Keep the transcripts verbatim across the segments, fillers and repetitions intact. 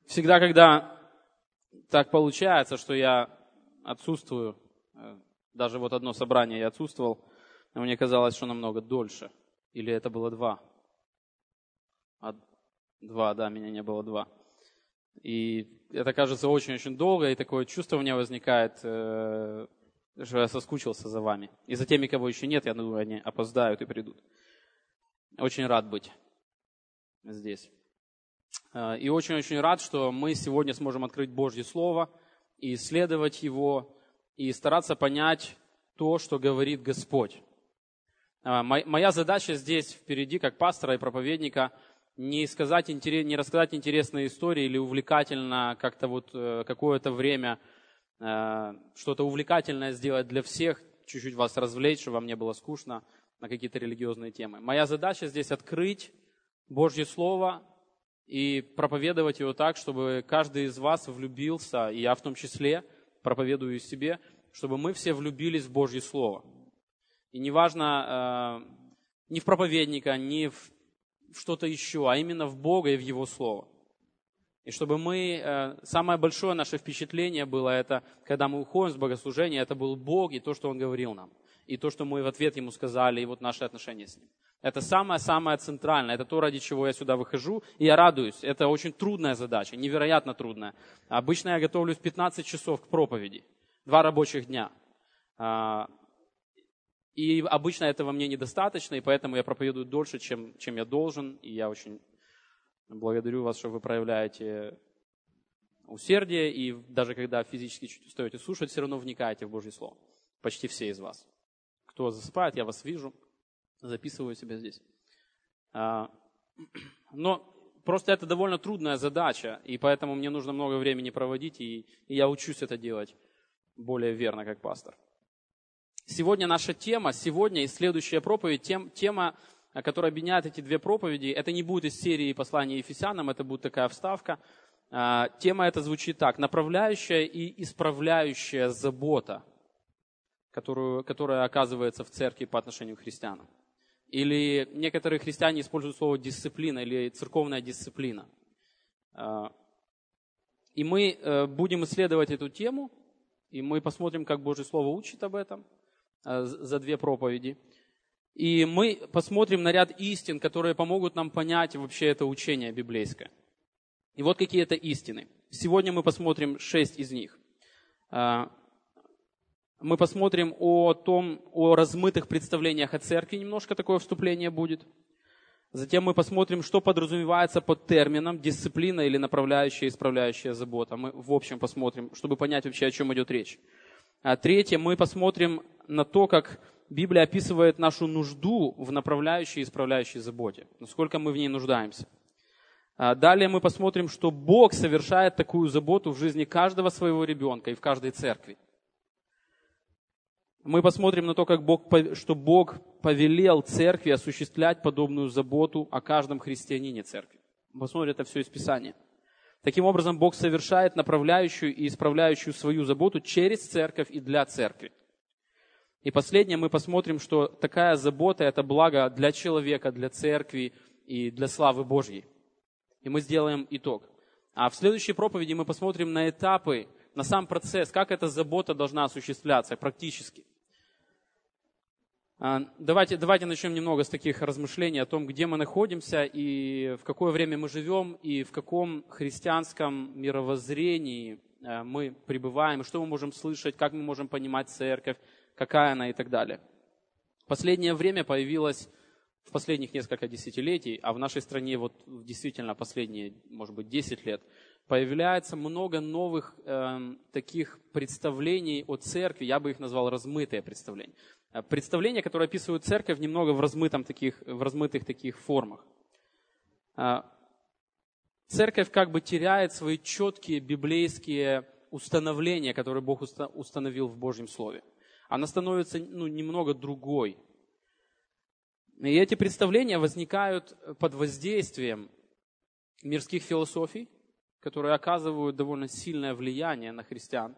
Всегда, когда так получается, что я отсутствую, даже вот одно собрание я отсутствовал, мне казалось, что намного дольше. Или это было два? А, два, да, меня не было два. И это кажется очень-очень долго, и такое чувство у меня возникает, что я соскучился за вами. И за теми, кого еще нет, я думаю, они опоздают и придут. Очень рад быть здесь. И очень-очень рад, что мы сегодня сможем открыть Божье Слово и исследовать его, и стараться понять то, что говорит Господь. Моя задача здесь впереди, как пастора и проповедника, не сказать, не рассказать интересные истории или увлекательно как-то вот какое-то время что-то увлекательное сделать для всех, чуть-чуть вас развлечь, чтобы вам не было скучно на какие-то религиозные темы. Моя задача здесь открыть Божье Слово и проповедовать его так, чтобы каждый из вас влюбился, и я в том числе проповедую себе, чтобы мы все влюбились в Божье Слово. И неважно, э, не в проповедника, не в что-то еще, а именно в Бога и в Его Слово. И чтобы мы, э, самое большое наше впечатление было, это, когда мы уходим с богослужения, это был Бог и то, что Он говорил нам. И то, что мы в ответ Ему сказали, и вот наши отношения с Ним. Это самое-самое центральное, это то, ради чего я сюда выхожу, и я радуюсь. Это очень трудная задача, невероятно трудная. Обычно я готовлюсь пятнадцать часов к проповеди, два рабочих дня. И обычно этого мне недостаточно, и поэтому я проповедую дольше, чем, чем я должен. И я очень благодарю вас, что вы проявляете усердие, и даже когда физически чуть устаете слушать, все равно вникаете в Божье Слово. Почти все из вас. Кто засыпает, я вас вижу. Записываю себя здесь. Но просто это довольно трудная задача, и поэтому мне нужно много времени проводить, и, и я учусь это делать более верно, как пастор. Сегодня наша тема, сегодня и следующая проповедь, тем, тема, которая объединяет эти две проповеди, это не будет из серии послания Ефесянам, это будет такая вставка. Тема эта звучит так: направляющая и исправляющая забота, которую, которая оказывается в церкви по отношению к христианам. Или некоторые христиане используют слово дисциплина или церковная дисциплина. И мы будем исследовать эту тему, и мы посмотрим, как Божье Слово учит об этом за две проповеди. И мы посмотрим на ряд истин, которые помогут нам понять вообще это учение библейское. И вот какие это истины. Сегодня мы посмотрим шесть из них. Мы посмотрим о том, о размытых представлениях о церкви, немножко такое вступление будет. Затем мы посмотрим, что подразумевается под термином дисциплина или направляющая и исправляющая забота. Мы в общем посмотрим, чтобы понять вообще, о чем идет речь. А третье, мы посмотрим на то, как Библия описывает нашу нужду в направляющей и исправляющей заботе, насколько мы в ней нуждаемся. А далее мы посмотрим, что Бог совершает такую заботу в жизни каждого своего ребенка и в каждой церкви. Мы посмотрим на то, как Бог, что Бог повелел церкви осуществлять подобную заботу о каждом христианине церкви. Посмотрим это все из Писания. Таким образом, Бог совершает направляющую и исправляющую свою заботу через церковь и для церкви. И последнее, мы посмотрим, что такая забота – это благо для человека, для церкви и для славы Божьей. И мы сделаем итог. А в следующей проповеди мы посмотрим на этапы, на сам процесс, как эта забота должна осуществляться практически. Давайте, давайте начнем немного с таких размышлений о том, где мы находимся и в какое время мы живем, и в каком христианском мировоззрении мы пребываем, что мы можем слышать, как мы можем понимать церковь, какая она и так далее. В последнее время появилось, в последних несколько десятилетий, а в нашей стране вот действительно последние, может быть, десять лет, появляется много новых э, таких представлений о церкви, я бы их назвал размытые представления. Представления, которые описывают церковь немного в, размытом таких, в размытых таких формах. Церковь как бы теряет свои четкие библейские установления, которые Бог установил в Божьем Слове. Она становится ну, немного другой. И эти представления возникают под воздействием мирских философий, которые оказывают довольно сильное влияние на христиан.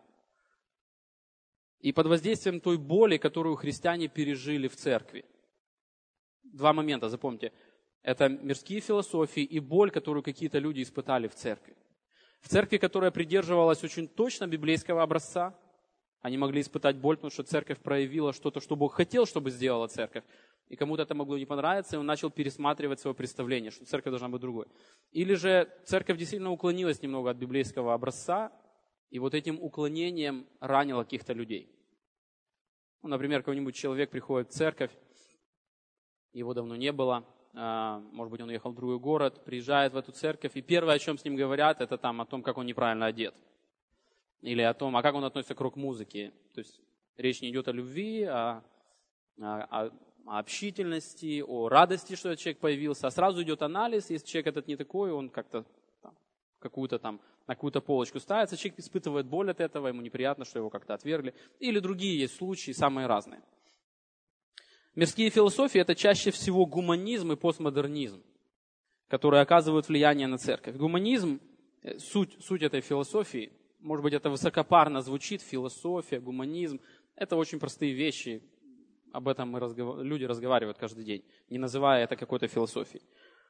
И под воздействием той боли, которую христиане пережили в церкви. Два момента, запомните. Это мирские философии и боль, которую какие-то люди испытали в церкви. В церкви, которая придерживалась очень точно библейского образца, они могли испытать боль, потому что церковь проявила что-то, что Бог хотел, чтобы сделала церковь. И кому-то это могло не понравиться, и он начал пересматривать свое представление, что церковь должна быть другой. Или же церковь действительно уклонилась немного от библейского образца, и вот этим уклонением ранила каких-то людей. Ну, например, какой-нибудь человек приходит в церковь, его давно не было, может быть, он уехал в другой город, приезжает в эту церковь, и первое, о чем с ним говорят, это там о том, как он неправильно одет. Или о том, а как он относится к рок-музыке. То есть речь не идет о любви, а о, о, о общительности, о радости, что этот человек появился. А сразу идет анализ, если человек этот не такой, он как-то там, какую-то там, на какую-то полочку ставится, человек испытывает боль от этого, ему неприятно, что его как-то отвергли. Или другие есть случаи, самые разные. Мирские философии – это чаще всего гуманизм и постмодернизм, которые оказывают влияние на церковь. Гуманизм, суть, суть этой философии, может быть, это высокопарно звучит, философия, гуманизм, это очень простые вещи, об этом мы разгов... люди разговаривают каждый день, не называя это какой-то философией.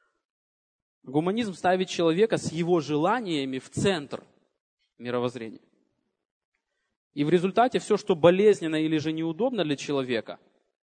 Гуманизм ставит человека с его желаниями в центр мировоззрения. И в результате все, что болезненно или же неудобно для человека,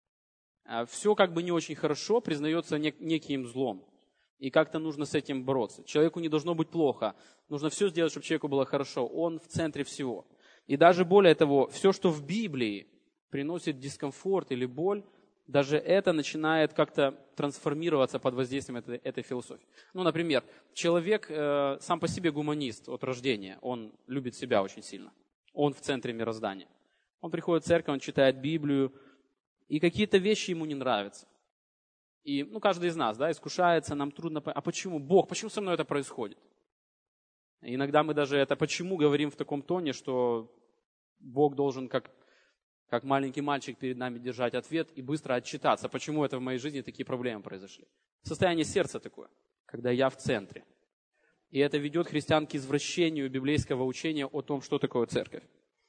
все как бы не очень хорошо, признается нек- неким злом. И как-то нужно с этим бороться. Человеку не должно быть плохо. Нужно все сделать, чтобы человеку было хорошо. Он в центре всего. И даже более того, все, что в Библии приносит дискомфорт или боль, даже это начинает как-то трансформироваться под воздействием этой, этой философии. Ну, например, человек э, сам по себе гуманист от рождения. Он любит себя очень сильно. Он в центре мироздания. Он приходит в церковь, он читает Библию, и какие-то вещи ему не нравятся. И, ну, каждый из нас, да, искушается, нам трудно понять, а почему? Бог, почему со мной это происходит? И иногда мы даже это «почему» говорим в таком тоне, что Бог должен как, как маленький мальчик перед нами держать ответ и быстро отчитаться, почему это в моей жизни такие проблемы произошли. Состояние сердца такое, когда я в центре. И это ведет христиан к извращению библейского учения о том, что такое церковь.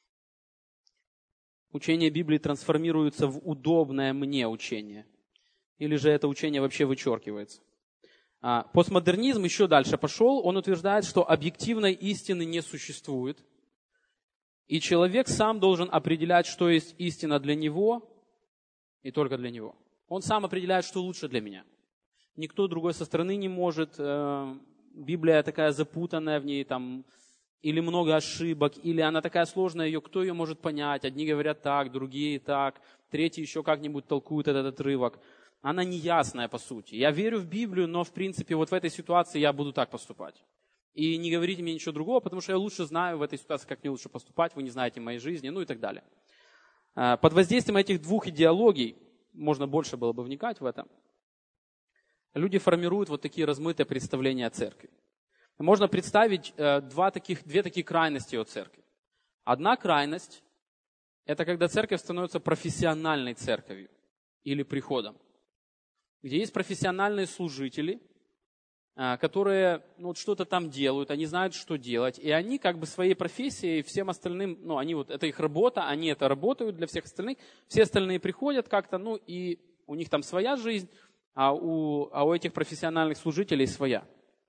Учение Библии трансформируется в удобное мне учение. Или же это учение вообще вычеркивается. А, постмодернизм еще дальше пошел. Он утверждает, что объективной истины не существует. И человек сам должен определять, что есть истина для него и только для него. Он сам определяет, что лучше для меня. Никто другой со стороны не может. Библия такая запутанная, в ней там или много ошибок, или она такая сложная, ее кто ее может понять? Одни говорят так, другие так, третьи еще как-нибудь толкуют этот отрывок. Она неясная по сути. Я верю в Библию, но в принципе вот в этой ситуации я буду так поступать. И не говорите мне ничего другого, потому что я лучше знаю в этой ситуации, как мне лучше поступать, вы не знаете моей жизни, ну и так далее. Под воздействием этих двух идеологий, можно больше было бы вникать в это, люди формируют вот такие размытые представления о церкви. Можно представить два таких, две такие крайности от церкви. Одна крайность – это когда церковь становится профессиональной церковью или приходом, где есть профессиональные служители, которые ну, вот что-то там делают, они знают, что делать, и они как бы своей профессией всем остальным, ну, они вот, это их работа, они это работают для всех остальных, все остальные приходят как-то, ну, и у них там своя жизнь, а у, а у этих профессиональных служителей своя.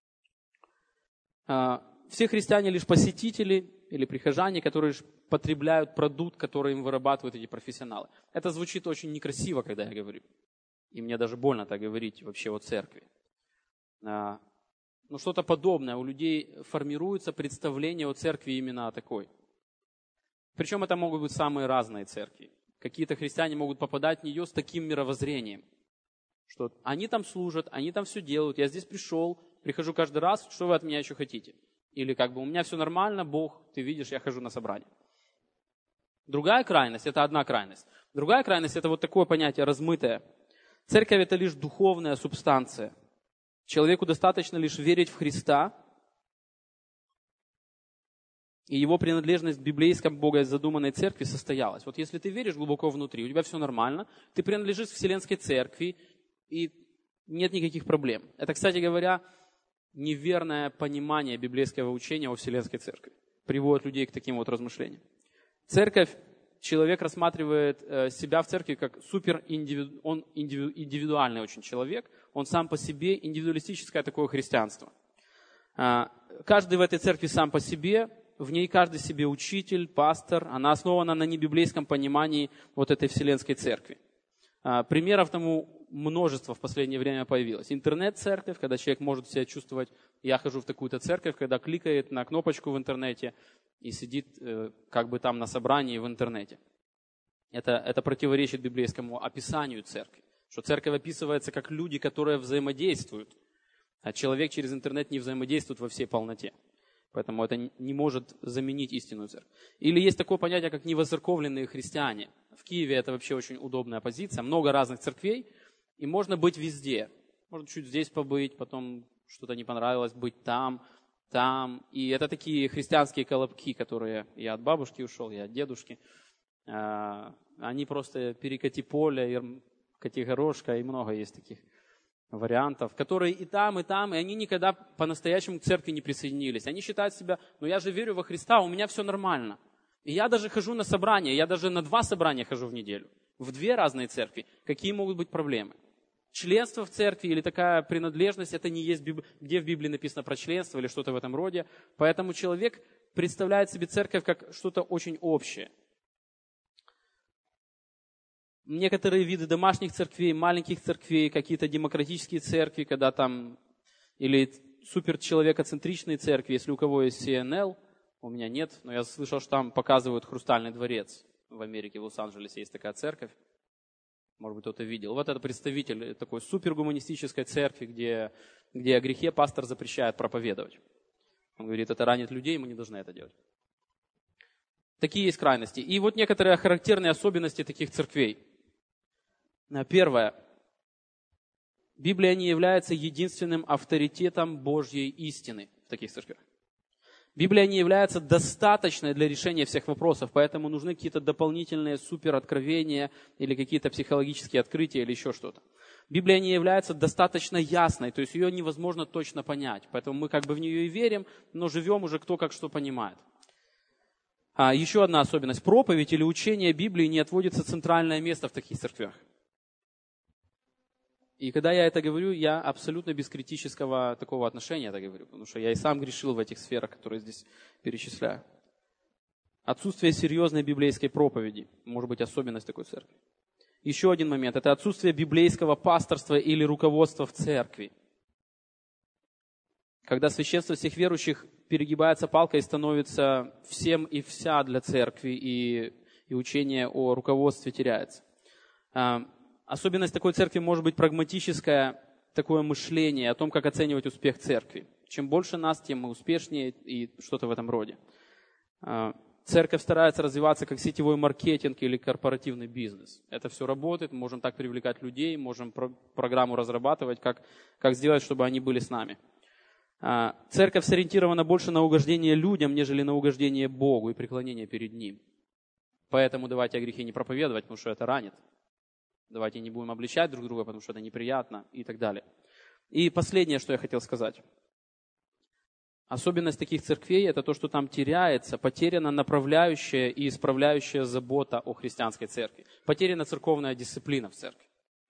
Все христиане лишь посетители или прихожане, которые потребляют продукт, который им вырабатывают эти профессионалы. Это звучит очень некрасиво, когда я говорю. И мне даже больно так говорить вообще о церкви. Но что-то подобное. У людей формируется представление о церкви именно такой. Причем это могут быть самые разные церкви. Какие-то христиане могут попадать в нее с таким мировоззрением, что они там служат, они там все делают, я здесь пришел, прихожу каждый раз, что вы от меня еще хотите? Или как бы у меня все нормально, Бог, ты видишь, я хожу на собрание. Другая крайность, это одна крайность. Другая крайность, это вот такое понятие размытое. Церковь это лишь духовная субстанция. Человеку достаточно лишь верить в Христа, и его принадлежность к библейской Бога задуманной церкви состоялась. Вот если ты веришь глубоко внутри, у тебя все нормально, ты принадлежишь к Вселенской церкви, и нет никаких проблем. Это, кстати говоря, неверное понимание библейского учения о Вселенской церкви. Приводит людей к таким вот размышлениям. Церковь, человек рассматривает себя в церкви как супер индивиду, он индивидуальный очень человек, он сам по себе индивидуалистическое такое христианство. Каждый в этой церкви сам по себе, в ней каждый себе учитель, пастор. Она основана на небиблейском понимании вот этой Вселенской церкви. Примеров тому множество в последнее время появилось. Интернет-церковь, когда человек может себя чувствовать, я хожу в такую-то церковь, когда кликает на кнопочку в интернете и сидит как бы там на собрании в интернете. Это, это противоречит библейскому описанию церкви. Что церковь описывается как люди, которые взаимодействуют. А человек через интернет не взаимодействует во всей полноте. Поэтому это не может заменить истинную церковь. Или есть такое понятие, как невоцерковленные христиане. В Киеве это вообще очень удобная позиция. Много разных церквей, и можно быть везде. Можно чуть здесь побыть, потом что-то не понравилось, быть там, там. И это такие христианские колобки, которые я от бабушки ушел, я от дедушки. Они просто перекати поле, кати горошка, и много есть таких вариантов, которые и там, и там, и они никогда по-настоящему к церкви не присоединились. Они считают себя, ну я же верю во Христа, у меня все нормально. И я даже хожу на собрания, я даже на два собрания хожу в неделю, в две разные церкви. Какие могут быть проблемы? Членство в церкви или такая принадлежность, это не есть, где в Библии написано про членство или что-то в этом роде. Поэтому человек представляет себе церковь как что-то очень общее. Некоторые виды домашних церквей, маленьких церквей, какие-то демократические церкви, когда там, или суперчеловекоцентричные церкви, если у кого есть си эн эл, у меня нет, но я слышал, что там показывают Хрустальный дворец в Америке, в Лос-Анджелесе есть такая церковь, может быть, кто-то видел. Вот это представитель такой супергуманистической церкви, где, где о грехе пастор запрещает проповедовать. Он говорит, это ранит людей, мы не должны это делать. Такие есть крайности. И вот некоторые характерные особенности таких церквей. Первое. Библия не является единственным авторитетом Божьей истины в таких церквях. Библия не является достаточной для решения всех вопросов, поэтому нужны какие-то дополнительные супероткровения или какие-то психологические открытия или еще что-то. Библия не является достаточно ясной, то есть ее невозможно точно понять. Поэтому мы как бы в нее и верим, но живем уже кто как что понимает. А еще одна особенность. Проповедь или учение Библии не отводится центральное место в таких церквях. И когда я это говорю, я абсолютно без критического такого отношения это говорю, потому что я и сам грешил в этих сферах, которые здесь перечисляю. Отсутствие серьезной библейской проповеди может быть особенность такой церкви. Еще один момент – это отсутствие библейского пасторства или руководства в церкви. Когда священство всех верующих перегибается палкой и становится всем и вся для церкви, и, и учение о руководстве теряется. Особенность такой церкви может быть прагматическое такое мышление о том, как оценивать успех церкви. Чем больше нас, тем мы успешнее и что-то в этом роде. Церковь старается развиваться как сетевой маркетинг или корпоративный бизнес. Это все работает, мы можем так привлекать людей, можем про- программу разрабатывать, как, как сделать, чтобы они были с нами. Церковь сориентирована больше на угождение людям, нежели на угождение Богу и преклонение перед Ним. Поэтому давайте о грехе не проповедовать, потому что это ранит. Давайте не будем обличать друг друга, потому что это неприятно и так далее. И последнее, что я хотел сказать. Особенность таких церквей – это то, что там теряется, потеряна направляющая и исправляющая забота о христианской церкви. Потеряна церковная дисциплина в церкви.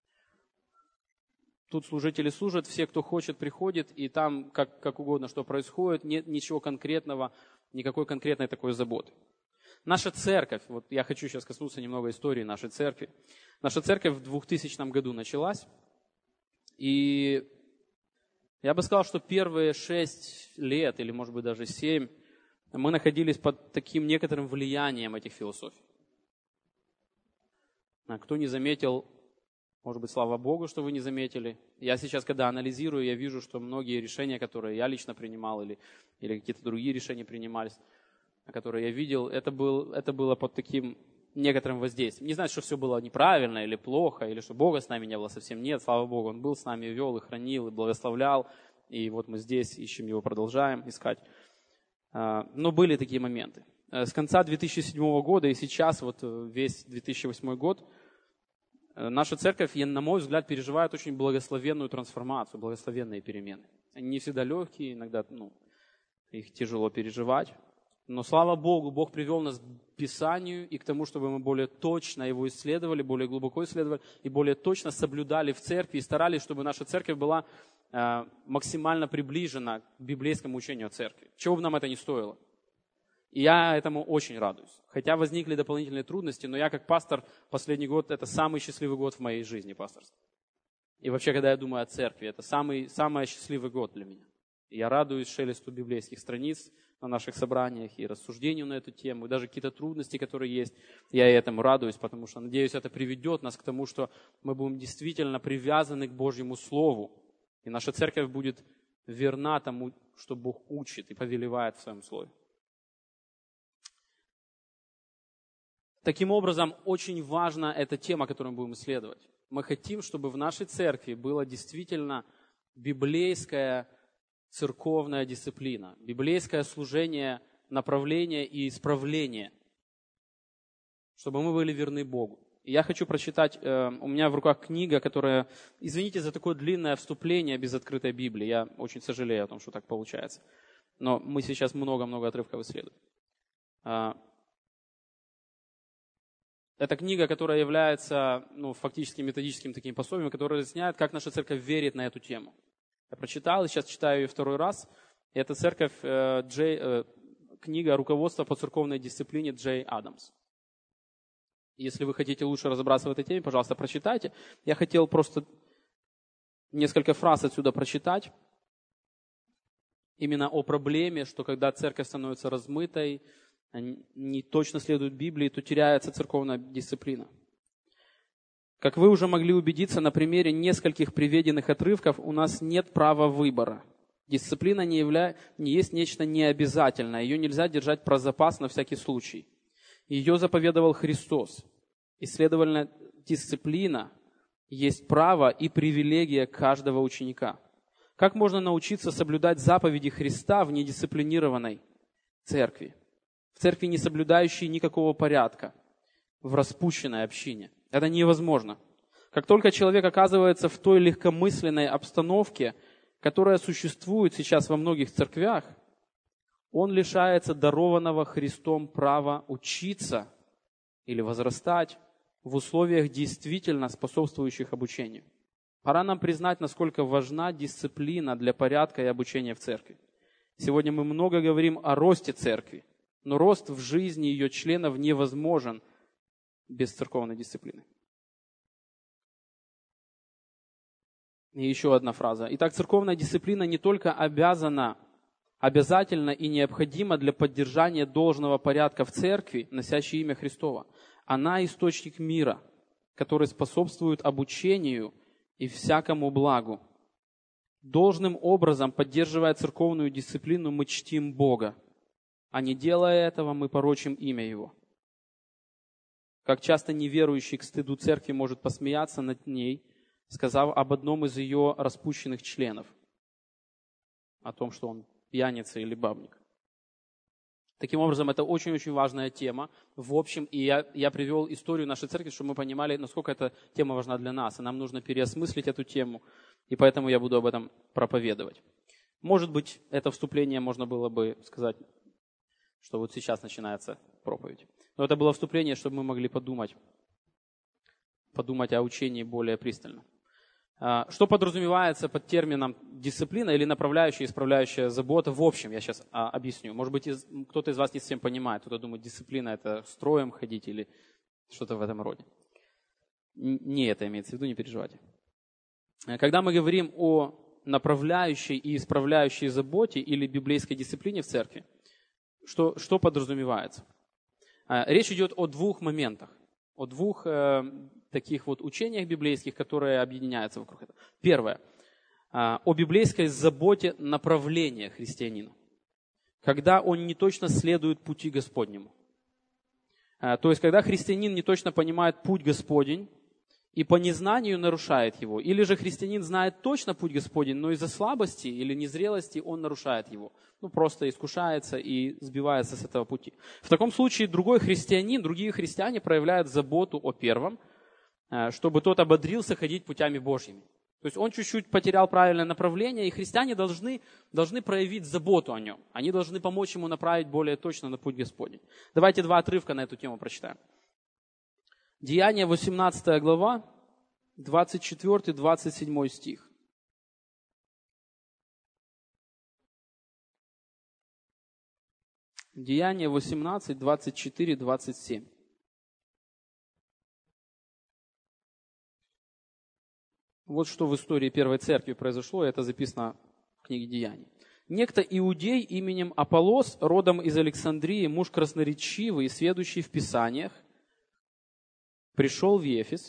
Тут служители служат, все, кто хочет, приходит, и там как, как угодно, что происходит, нет ничего конкретного, никакой конкретной такой заботы. Наша церковь, вот я хочу сейчас коснуться немного истории нашей церкви. Наша церковь в двухтысячном году началась, и я бы сказал, что первые шесть лет, или может быть даже семь, мы находились под таким некоторым влиянием этих философий. А кто не заметил, может быть, слава Богу, что вы не заметили. Я сейчас, когда анализирую, я вижу, что многие решения, которые я лично принимал, или, или какие-то другие решения принимались, которые я видел, это, был, это было под таким некоторым воздействием. Не значит, что все было неправильно или плохо, или что Бога с нами не было совсем. Нет, слава Богу, Он был с нами, вел и хранил, и благословлял. И вот мы здесь ищем Его, продолжаем искать. Но были такие моменты. С конца две тысячи седьмого года и сейчас, вот весь две тысячи восьмой год, наша церковь, на мой взгляд, переживает очень благословенную трансформацию, благословенные перемены. Они не всегда легкие, иногда ну, их тяжело переживать. Но, слава Богу, Бог привел нас к Писанию и к тому, чтобы мы более точно его исследовали, более глубоко исследовали и более точно соблюдали в церкви и старались, чтобы наша церковь была максимально приближена к библейскому учению о церкви. Чего бы нам это ни стоило. И я этому очень радуюсь. Хотя возникли дополнительные трудности, но я как пастор последний год, это самый счастливый год в моей жизни пасторства. И вообще, когда я думаю о церкви, это самый, самый счастливый год для меня. И я радуюсь шелесту библейских страниц на наших собраниях и рассуждению на эту тему, и даже какие-то трудности, которые есть, я этому радуюсь, потому что, надеюсь, это приведет нас к тому, что мы будем действительно привязаны к Божьему Слову, и наша церковь будет верна тому, что Бог учит и повелевает в Своем Слове. Таким образом, очень важна эта тема, которую мы будем исследовать. Мы хотим, чтобы в нашей церкви была действительно библейская церковная дисциплина, библейское служение, направление и исправление, чтобы мы были верны Богу. И я хочу прочитать, э, у меня в руках книга, которая, извините за такое длинное вступление без открытой Библии, я очень сожалею о том, что так получается, но мы сейчас много-много отрывков исследуем. Э, это книга, которая является ну, фактически методическим таким пособием, которое разъясняет, как наша церковь верит на эту тему. Я прочитал, и сейчас читаю ее второй раз. Это церковь, э, Джей, э, книга «Руководство по церковной дисциплине» Джей Адамс. Если вы хотите лучше разобраться в этой теме, пожалуйста, прочитайте. Я хотел просто несколько фраз отсюда прочитать. Именно о проблеме, что когда церковь становится размытой, не точно следует Библии, то теряется церковная дисциплина. Как вы уже могли убедиться на примере нескольких приведенных отрывков, у нас нет права выбора. Дисциплина не, явля... не есть нечто необязательное, ее нельзя держать про запас на всякий случай. Ее заповедовал Христос. И, следовательно, дисциплина есть право и привилегия каждого ученика. Как можно научиться соблюдать заповеди Христа в недисциплинированной церкви? В церкви, не соблюдающей никакого порядка, в распущенной общине. Это невозможно. Как только человек оказывается в той легкомысленной обстановке, которая существует сейчас во многих церквях, он лишается дарованного Христом права учиться или возрастать в условиях, действительно способствующих обучению. Пора нам признать, насколько важна дисциплина для порядка и обучения в церкви. Сегодня мы много говорим о росте церкви, но рост в жизни ее членов невозможен без церковной дисциплины. И еще одна фраза. Итак, церковная дисциплина не только обязана, обязательна и необходима для поддержания должного порядка в церкви, носящей имя Христово. Она источник мира, который способствует обучению и всякому благу. Должным образом, поддерживая церковную дисциплину, мы чтим Бога, а не делая этого, мы порочим имя Его. Как часто неверующий к стыду церкви может посмеяться над ней, сказав об одном из ее распущенных членов, о том, что он пьяница или бабник. Таким образом, это очень-очень важная тема. В общем, и я, я привел историю нашей церкви, чтобы мы понимали, насколько эта тема важна для нас. И нам нужно переосмыслить эту тему, и поэтому я буду об этом проповедовать. Может быть, это вступление можно было бы сказать, что вот сейчас начинается проповедь. Но это было вступление, чтобы мы могли подумать, подумать о учении более пристально. Что подразумевается под термином дисциплина или направляющая, исправляющая забота в общем, я сейчас а, объясню. Может быть, из, кто-то из вас не совсем понимает, кто-то думает, дисциплина это строем ходить или что-то в этом роде. Не это имеется в виду, не переживайте. Когда мы говорим о направляющей и исправляющей заботе или библейской дисциплине в церкви, что, что подразумевается? Речь идет о двух моментах, о двух э, таких вот учениях библейских, которые объединяются вокруг этого. Первое. О библейской заботе направления христианина, когда он не точно следует пути Господнему. То есть, когда христианин не точно понимает путь Господень и по незнанию нарушает его, или же христианин знает точно путь Господень, но из-за слабости или незрелости он нарушает его. Ну, просто искушается и сбивается с этого пути. В таком случае другой христианин, другие христиане проявляют заботу о первом, чтобы тот ободрился ходить путями Божьими. То есть он чуть-чуть потерял правильное направление, и христиане должны, должны проявить заботу о нем. Они должны помочь ему направить более точно на путь Господень. Давайте два отрывка на эту тему прочитаем. Деяния, восемнадцатая глава, двадцать четвёртый - двадцать седьмой стих. Деяния восемнадцать, двадцать четыре, двадцать семь. Вот что в истории Первой Церкви произошло, это записано в книге Деяний. Некто иудей именем Аполлос, родом из Александрии, муж красноречивый и сведущий в Писаниях, пришел в Ефес.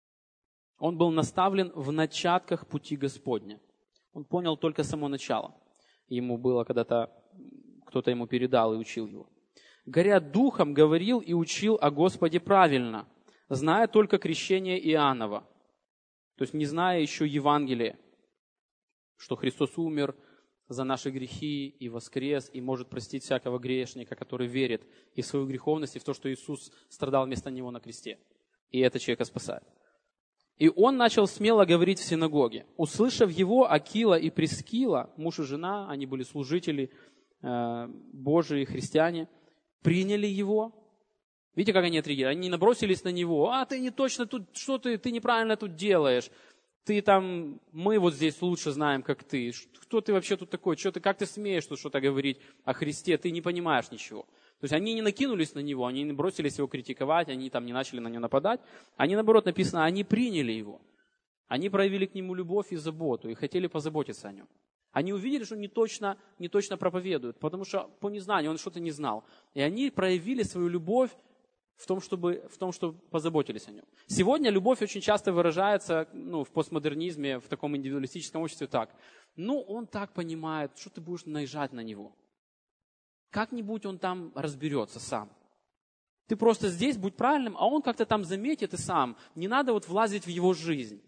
Он был наставлен в начатках пути Господня. Он понял только само начало. Ему было когда-то, кто-то ему передал и учил его. Горя духом, говорил и учил о Господе правильно, зная только крещение Иоаннова. То есть не зная еще Евангелия, что Христос умер за наши грехи и воскрес, и может простить всякого грешника, который верит и в свою греховность, и в то, что Иисус страдал вместо него на кресте. И это человека спасает. И он начал смело говорить в синагоге. Услышав его, Акила и Прискила, муж и жена, они были служители э, Божии, христиане, приняли его. Видите, как они отреагировали? Они набросились на него. А ты не точно тут, что ты, ты неправильно тут делаешь. Ты там, мы вот здесь лучше знаем, как ты. Кто ты вообще тут такой? Что ты, как ты смеешь тут что-то говорить о Христе? Ты не понимаешь ничего. То есть они не накинулись на него, они не бросились его критиковать, они там не начали на него нападать. Они, наоборот, написано, они приняли его. Они проявили к нему любовь и заботу и хотели позаботиться о нем. Они увидели, что он не точно, не точно проповедует, потому что по незнанию он что-то не знал. И они проявили свою любовь в том, чтобы, в том, чтобы позаботились о нем. Сегодня любовь очень часто выражается ну, в постмодернизме, в таком индивидуалистическом обществе так. Ну, он так понимает, что ты будешь наезжать на него. Как-нибудь он там разберется сам. Ты просто здесь будь правильным, а он как-то там заметит и сам. Не надо вот влазить в его жизнь.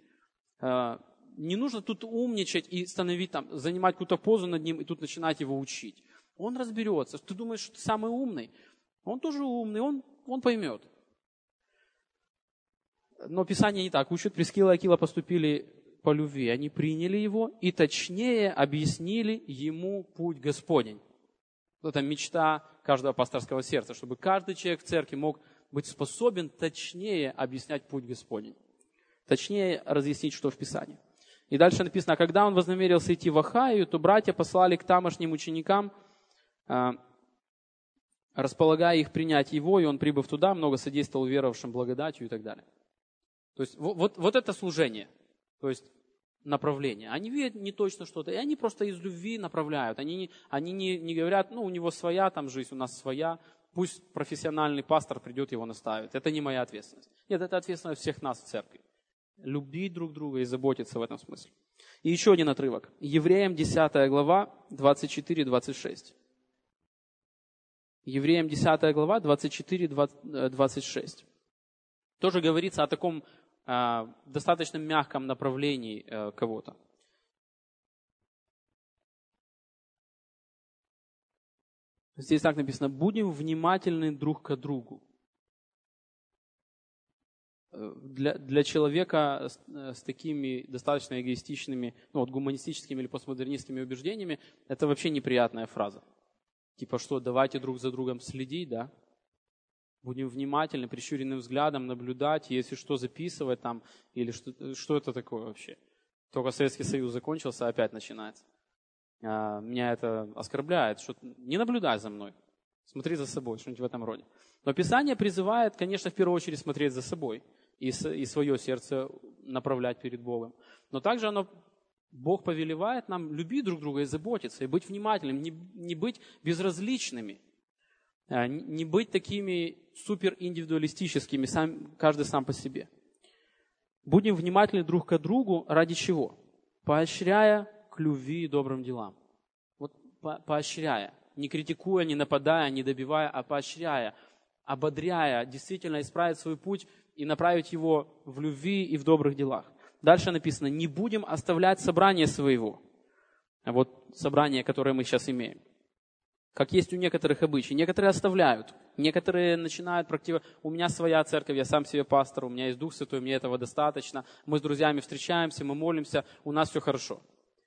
Не нужно тут умничать и становить там, занимать какую-то позу над ним и тут начинать его учить. Он разберется. Ты думаешь, что ты самый умный? Он тоже умный, он, он поймет. Но Писание не так учит. Прискила и Акила поступили по любви. Они приняли его и точнее объяснили ему путь Господень. Это мечта каждого пасторского сердца, чтобы каждый человек в церкви мог быть способен точнее объяснять путь Господень. Точнее разъяснить, что в Писании. И дальше написано, когда он вознамерился идти в Ахаю, то братья послали к тамошним ученикам, располагая их принять его, и он, прибыв туда, много содействовал веровавшим благодатью и так далее. То есть вот, вот это служение, то есть направление. Они видят не точно что-то, и они просто из любви направляют. Они, не, они не, не говорят, ну, у него своя там жизнь, у нас своя, пусть профессиональный пастор придет, его наставит. Это не моя ответственность. Нет, это ответственность всех нас в церкви. Любить друг друга и заботиться в этом смысле. И еще один отрывок. Евреям десятая глава, двадцать четыре двадцать шесть. Евреям десятая глава, двадцать четыре двадцать шесть. Тоже говорится о таком э, достаточно мягком направлении э, кого-то. Здесь так написано: будем внимательны друг к другу. Для, для человека с, с такими достаточно эгоистичными, ну, вот, гуманистическими или постмодернистскими убеждениями, это вообще неприятная фраза. Типа что, давайте друг за другом следить, да? Будем внимательны, прищуренным взглядом наблюдать, если что, записывать там, или что, что это такое вообще? Только Советский Союз закончился, опять начинается. А, меня это оскорбляет, что не наблюдай за мной, смотри за собой, что-нибудь в этом роде. Но Писание призывает, конечно, в первую очередь смотреть за собой и, и свое сердце направлять перед Богом. Но также оно, Бог повелевает нам любить друг друга и заботиться, и быть внимательным, не, не быть безразличными, не быть такими супериндивидуалистическими, сам, каждый сам по себе. Будем внимательны друг к другу ради чего? Поощряя к любви и добрым делам. Вот по, поощряя, не критикуя, не нападая, не добивая, а поощряя, ободряя, действительно исправить свой путь и направить его в любви и в добрых делах. Дальше написано: не будем оставлять собрание своего. Вот собрание, которое мы сейчас имеем. Как есть у некоторых обычаи. Некоторые оставляют, некоторые начинают практиковать. У меня своя церковь, я сам себе пастор, у меня есть Дух Святой, мне этого достаточно. Мы с друзьями встречаемся, мы молимся, у нас все хорошо.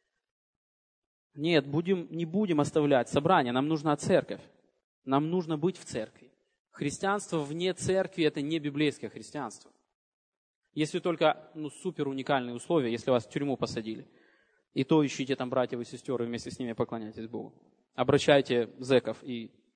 Нет, будем, не будем оставлять собрание, нам нужна церковь. Нам нужно быть в церкви. Христианство вне церкви – это не библейское христианство. Если только ну, супер уникальные условия, если вас в тюрьму посадили. И то ищите там братьев и сестер, и вместе с ними поклоняйтесь Богу. Обращайте зэков и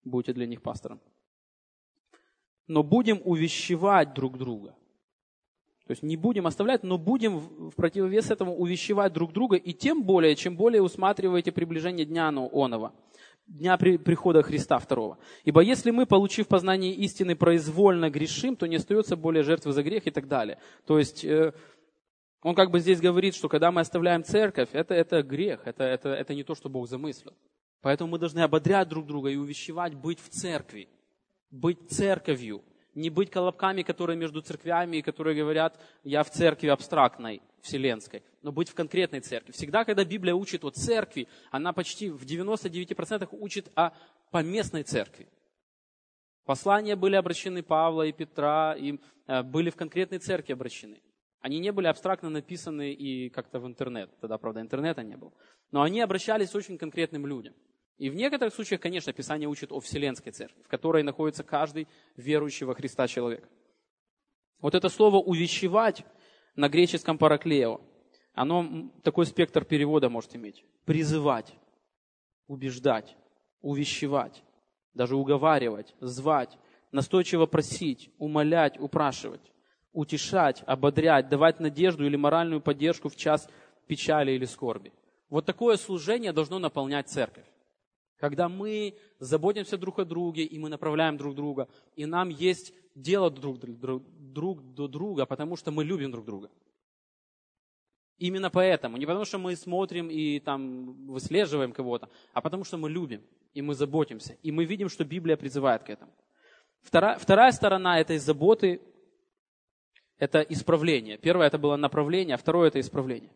Будьте для них пастором. Но будем увещевать друг друга. То есть не будем оставлять, но будем в противовес этому увещевать друг друга, и тем более, чем более усматриваете приближение дня онова, дня при, прихода Христа второго. Ибо если мы, получив познание истины, произвольно грешим, то не остается более жертвы за грех и так далее. То есть э, он как бы здесь говорит, что когда мы оставляем церковь, это, это грех, это, это, это не то, что Бог замыслил. Поэтому мы должны ободрять друг друга и увещевать быть в церкви, быть церковью. Не быть колобками, которые между церквями, и которые говорят, я в церкви абстрактной, вселенской, но быть в конкретной церкви. Всегда, когда Библия учит о церкви, она почти в девяноста девяти процентах учит о поместной церкви. Послания были обращены Павла и Петра, и были в конкретной церкви обращены. Они не были абстрактно написаны и как-то в интернет. Тогда, правда, интернета не было. Но они обращались к очень конкретным людям. И в некоторых случаях, конечно, Писание учит о Вселенской Церкви, в которой находится каждый верующий во Христа человек. Вот это слово «увещевать» на греческом «параклео», оно такой спектр перевода может иметь. Призывать, убеждать, увещевать, даже уговаривать, звать, настойчиво просить, умолять, упрашивать, утешать, ободрять, давать надежду или моральную поддержку в час печали или скорби. Вот такое служение должно наполнять церковь. Когда мы заботимся друг о друге, и мы направляем друг друга, и нам есть дело друг, друг, друг до друга, потому что мы любим друг друга. Именно поэтому. Не потому что мы смотрим и там выслеживаем кого-то, а потому что мы любим, и мы заботимся. И мы видим, что Библия призывает к этому. Вторая, вторая сторона этой заботы – это исправление. Первое – это было направление, а второе – это исправление.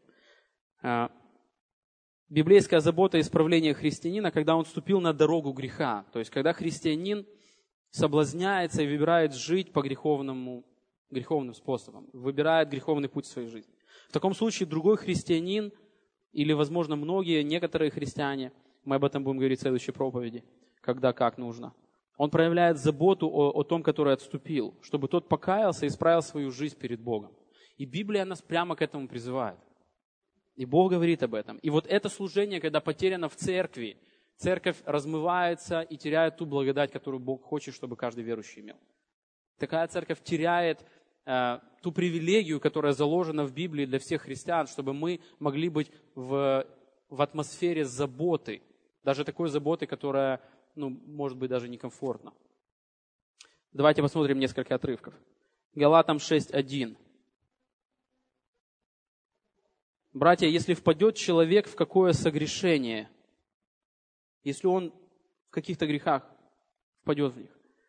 Библейская забота и исправление христианина, когда он вступил на дорогу греха. То есть, когда христианин соблазняется и выбирает жить по греховному, греховным способам, выбирает греховный путь в своей жизни. В таком случае другой христианин, или, возможно, многие, некоторые христиане, мы об этом будем говорить в следующей проповеди, когда, как нужно, он проявляет заботу о, о том, который отступил, чтобы тот покаялся и исправил свою жизнь перед Богом. И Библия нас прямо к этому призывает. И Бог говорит об этом. И вот это служение, когда потеряно в церкви, церковь размывается и теряет ту благодать, которую Бог хочет, чтобы каждый верующий имел. Такая церковь теряет э, ту привилегию, которая заложена в Библии для всех христиан, чтобы мы могли быть в, в атмосфере заботы, даже такой заботы, которая, ну, может быть, даже некомфортна. Давайте посмотрим несколько отрывков. Галатам шесть один. Братья, если впадет человек в какое согрешение, если он в каких-то грехах впадет в них,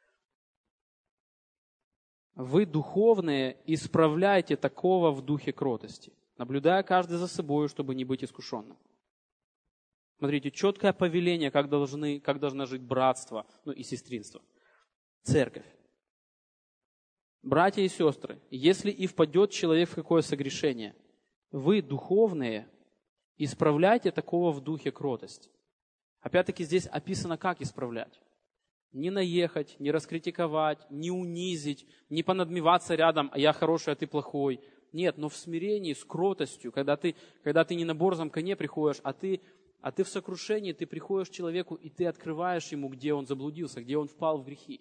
вы, духовные, исправляйте такого в духе кротости, наблюдая каждый за собой, чтобы не быть искушенным. Смотрите, четкое повеление, как, должны, как должно жить братство, ну и сестринство, церковь. Братья и сестры, если и впадет человек в какое согрешение, вы, духовные, исправляйте такого в духе кротости. Опять-таки здесь описано, как исправлять. Не наехать, не раскритиковать, не унизить, не понадмеваться рядом, а я хороший, а ты плохой. Нет, но в смирении, с кротостью, когда ты, когда ты не на борзом коне приходишь, а ты, а ты в сокрушении, ты приходишь к человеку, и ты открываешь ему, где он заблудился, где он впал в грехи.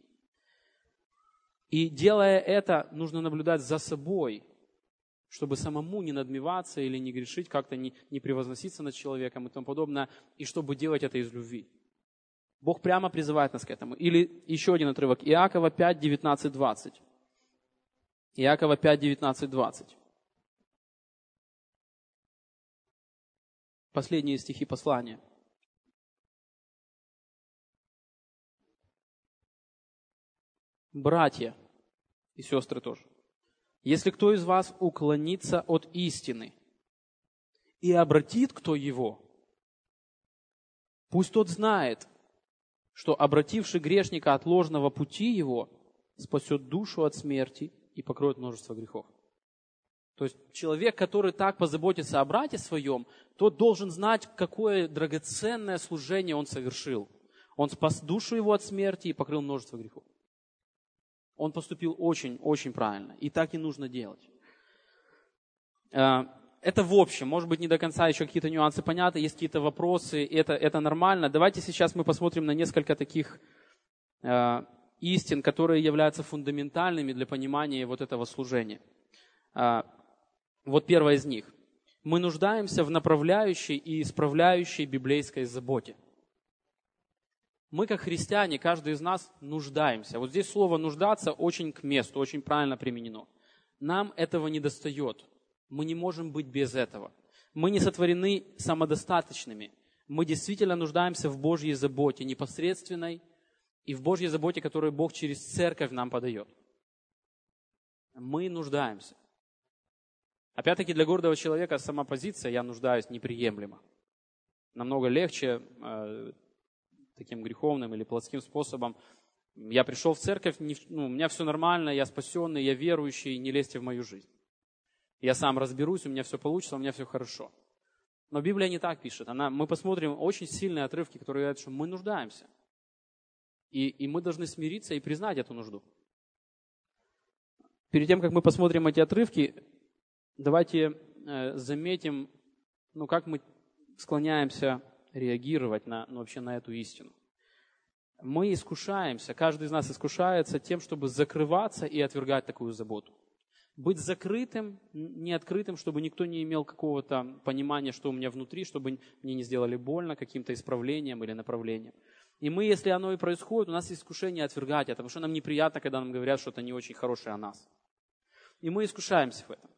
И делая это, нужно наблюдать за собой, чтобы самому не надмеваться или не грешить, как-то не, не превозноситься над человеком и тому подобное, и чтобы делать это из любви. Бог прямо призывает нас к этому. Или еще один отрывок. Иакова пять, девятнадцать, двадцать. Иакова пять, девятнадцать, двадцать. Последние стихи послания. Братья и сестры тоже. Если кто из вас уклонится от истины и обратит кто его, пусть тот знает, что обративший грешника от ложного пути его спасет душу от смерти и покроет множество грехов. То есть человек, который так позаботится о брате своем, тот должен знать, какое драгоценное служение он совершил. Он спас душу его от смерти и покрыл множество грехов. Он поступил очень-очень правильно. И так и нужно делать. Это в общем. Может быть, не до конца еще какие-то нюансы понятны. Есть какие-то вопросы. Это, это нормально. Давайте сейчас мы посмотрим на несколько таких истин, которые являются фундаментальными для понимания вот этого служения. Вот первое из них. Мы нуждаемся в направляющей и исправляющей библейской заботе. Мы, как христиане, каждый из нас нуждаемся. Вот здесь слово «нуждаться» очень к месту, очень правильно применено. Нам этого не достает. Мы не можем быть без этого. Мы не сотворены самодостаточными. Мы действительно нуждаемся в Божьей заботе, непосредственной, и в Божьей заботе, которую Бог через церковь нам подает. Мы нуждаемся. Опять-таки, для гордого человека сама позиция «я нуждаюсь» неприемлема. Намного легче э, таким греховным или плотским способом. Я пришел в церковь, не, ну, у меня все нормально, я спасенный, я верующий, не лезьте в мою жизнь. Я сам разберусь, у меня все получится, у меня все хорошо. Но Библия не так пишет. Она, мы посмотрим очень сильные отрывки, которые говорят, что мы нуждаемся. И, и мы должны смириться и признать эту нужду. Перед тем, как мы посмотрим эти отрывки, давайте э, заметим, ну, как мы склоняемся реагировать на, ну, вообще на эту истину. Мы искушаемся, каждый из нас искушается тем, чтобы закрываться и отвергать такую заботу. Быть закрытым, не открытым, чтобы никто не имел какого-то понимания, что у меня внутри, чтобы мне не сделали больно каким-то исправлением или направлением. И мы, если оно и происходит, у нас есть искушение отвергать это, потому что нам неприятно, когда нам говорят что-то не очень хорошее о нас. И мы искушаемся в этом.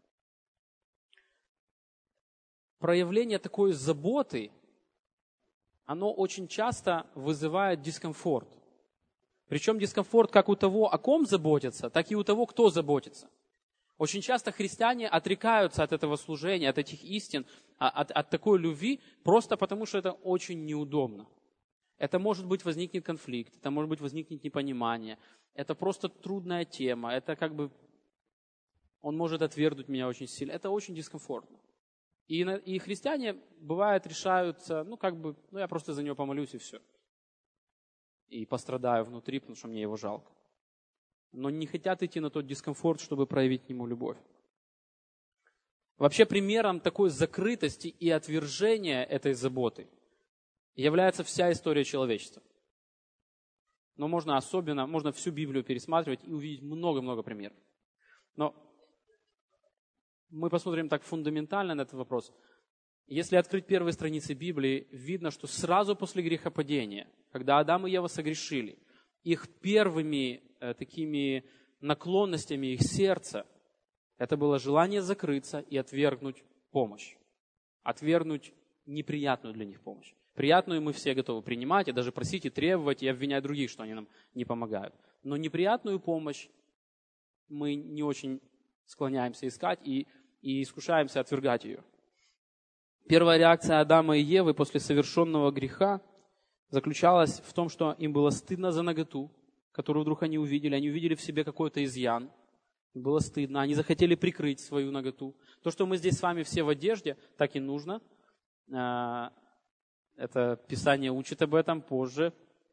Проявление такой заботы, оно очень часто вызывает дискомфорт. Причем дискомфорт как у того, о ком заботится, так и у того, кто заботится. Очень часто христиане отрекаются от этого служения, от этих истин, от, от такой любви, просто потому что это очень неудобно. Это может быть возникнет конфликт, это может быть возникнет непонимание, это просто трудная тема, это как бы он может отвергнуть меня очень сильно. Это очень дискомфортно. И, и христиане, бывает, решаются, ну как бы, ну я просто за него помолюсь и все. И пострадаю внутри, потому что мне его жалко. Но не хотят идти на тот дискомфорт, чтобы проявить к нему любовь. Вообще примером такой закрытости и отвержения этой заботы является вся история человечества. Но можно особенно, можно всю Библию пересматривать и увидеть много-много примеров. Но мы посмотрим так фундаментально на этот вопрос. Если открыть первые страницы Библии, видно, что сразу после грехопадения, когда Адам и Ева согрешили, их первыми э, такими наклонностями их сердца, это было желание закрыться и отвергнуть помощь. Отвергнуть неприятную для них помощь. Приятную мы все готовы принимать, и даже просить, и требовать, и обвинять других, что они нам не помогают. Но неприятную помощь мы не очень склоняемся искать и, и искушаемся отвергать ее. Первая реакция Адама и Евы после совершенного греха заключалась в том, что им было стыдно за наготу, которую вдруг они увидели. Они увидели в себе какой-то изъян. Им было стыдно. Они захотели прикрыть свою наготу. То, что мы здесь с вами все в одежде, так и нужно. Это Писание учит об этом позже.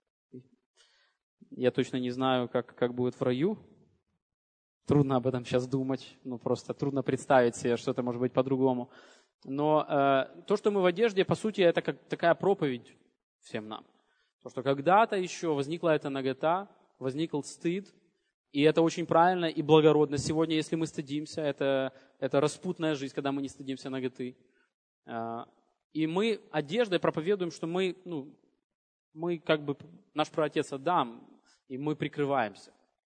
Я точно не знаю, как, как будет в раю. Трудно об этом сейчас думать. Ну, просто трудно представить себе, что это может быть по-другому. Но э, то, что мы в одежде, по сути, это как такая проповедь всем нам. То, что когда-то еще возникла эта нагота, возникл стыд, и это очень правильно и благородно. Сегодня, если мы стыдимся, это, это распутная жизнь, когда мы не стыдимся наготы. Э, и мы одеждой проповедуем, что мы, ну, мы как бы, наш праотец Адам, и мы прикрываемся.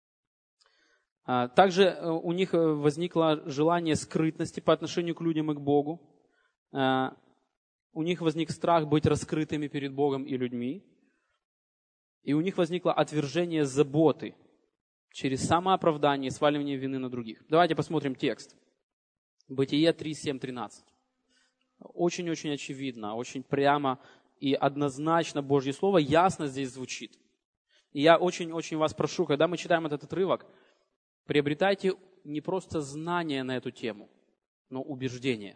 Э, также у них возникло желание скрытности по отношению к людям и к Богу. Uh, у них возник страх быть раскрытыми перед Богом и людьми. И у них возникло отвержение заботы через самооправдание и сваливание вины на других. Давайте посмотрим текст. Бытие три, семь, тринадцать. Очень-очень очевидно, очень прямо и однозначно Божье Слово ясно здесь звучит. И я очень-очень вас прошу, когда мы читаем этот отрывок, приобретайте не просто знания на эту тему, но убеждение.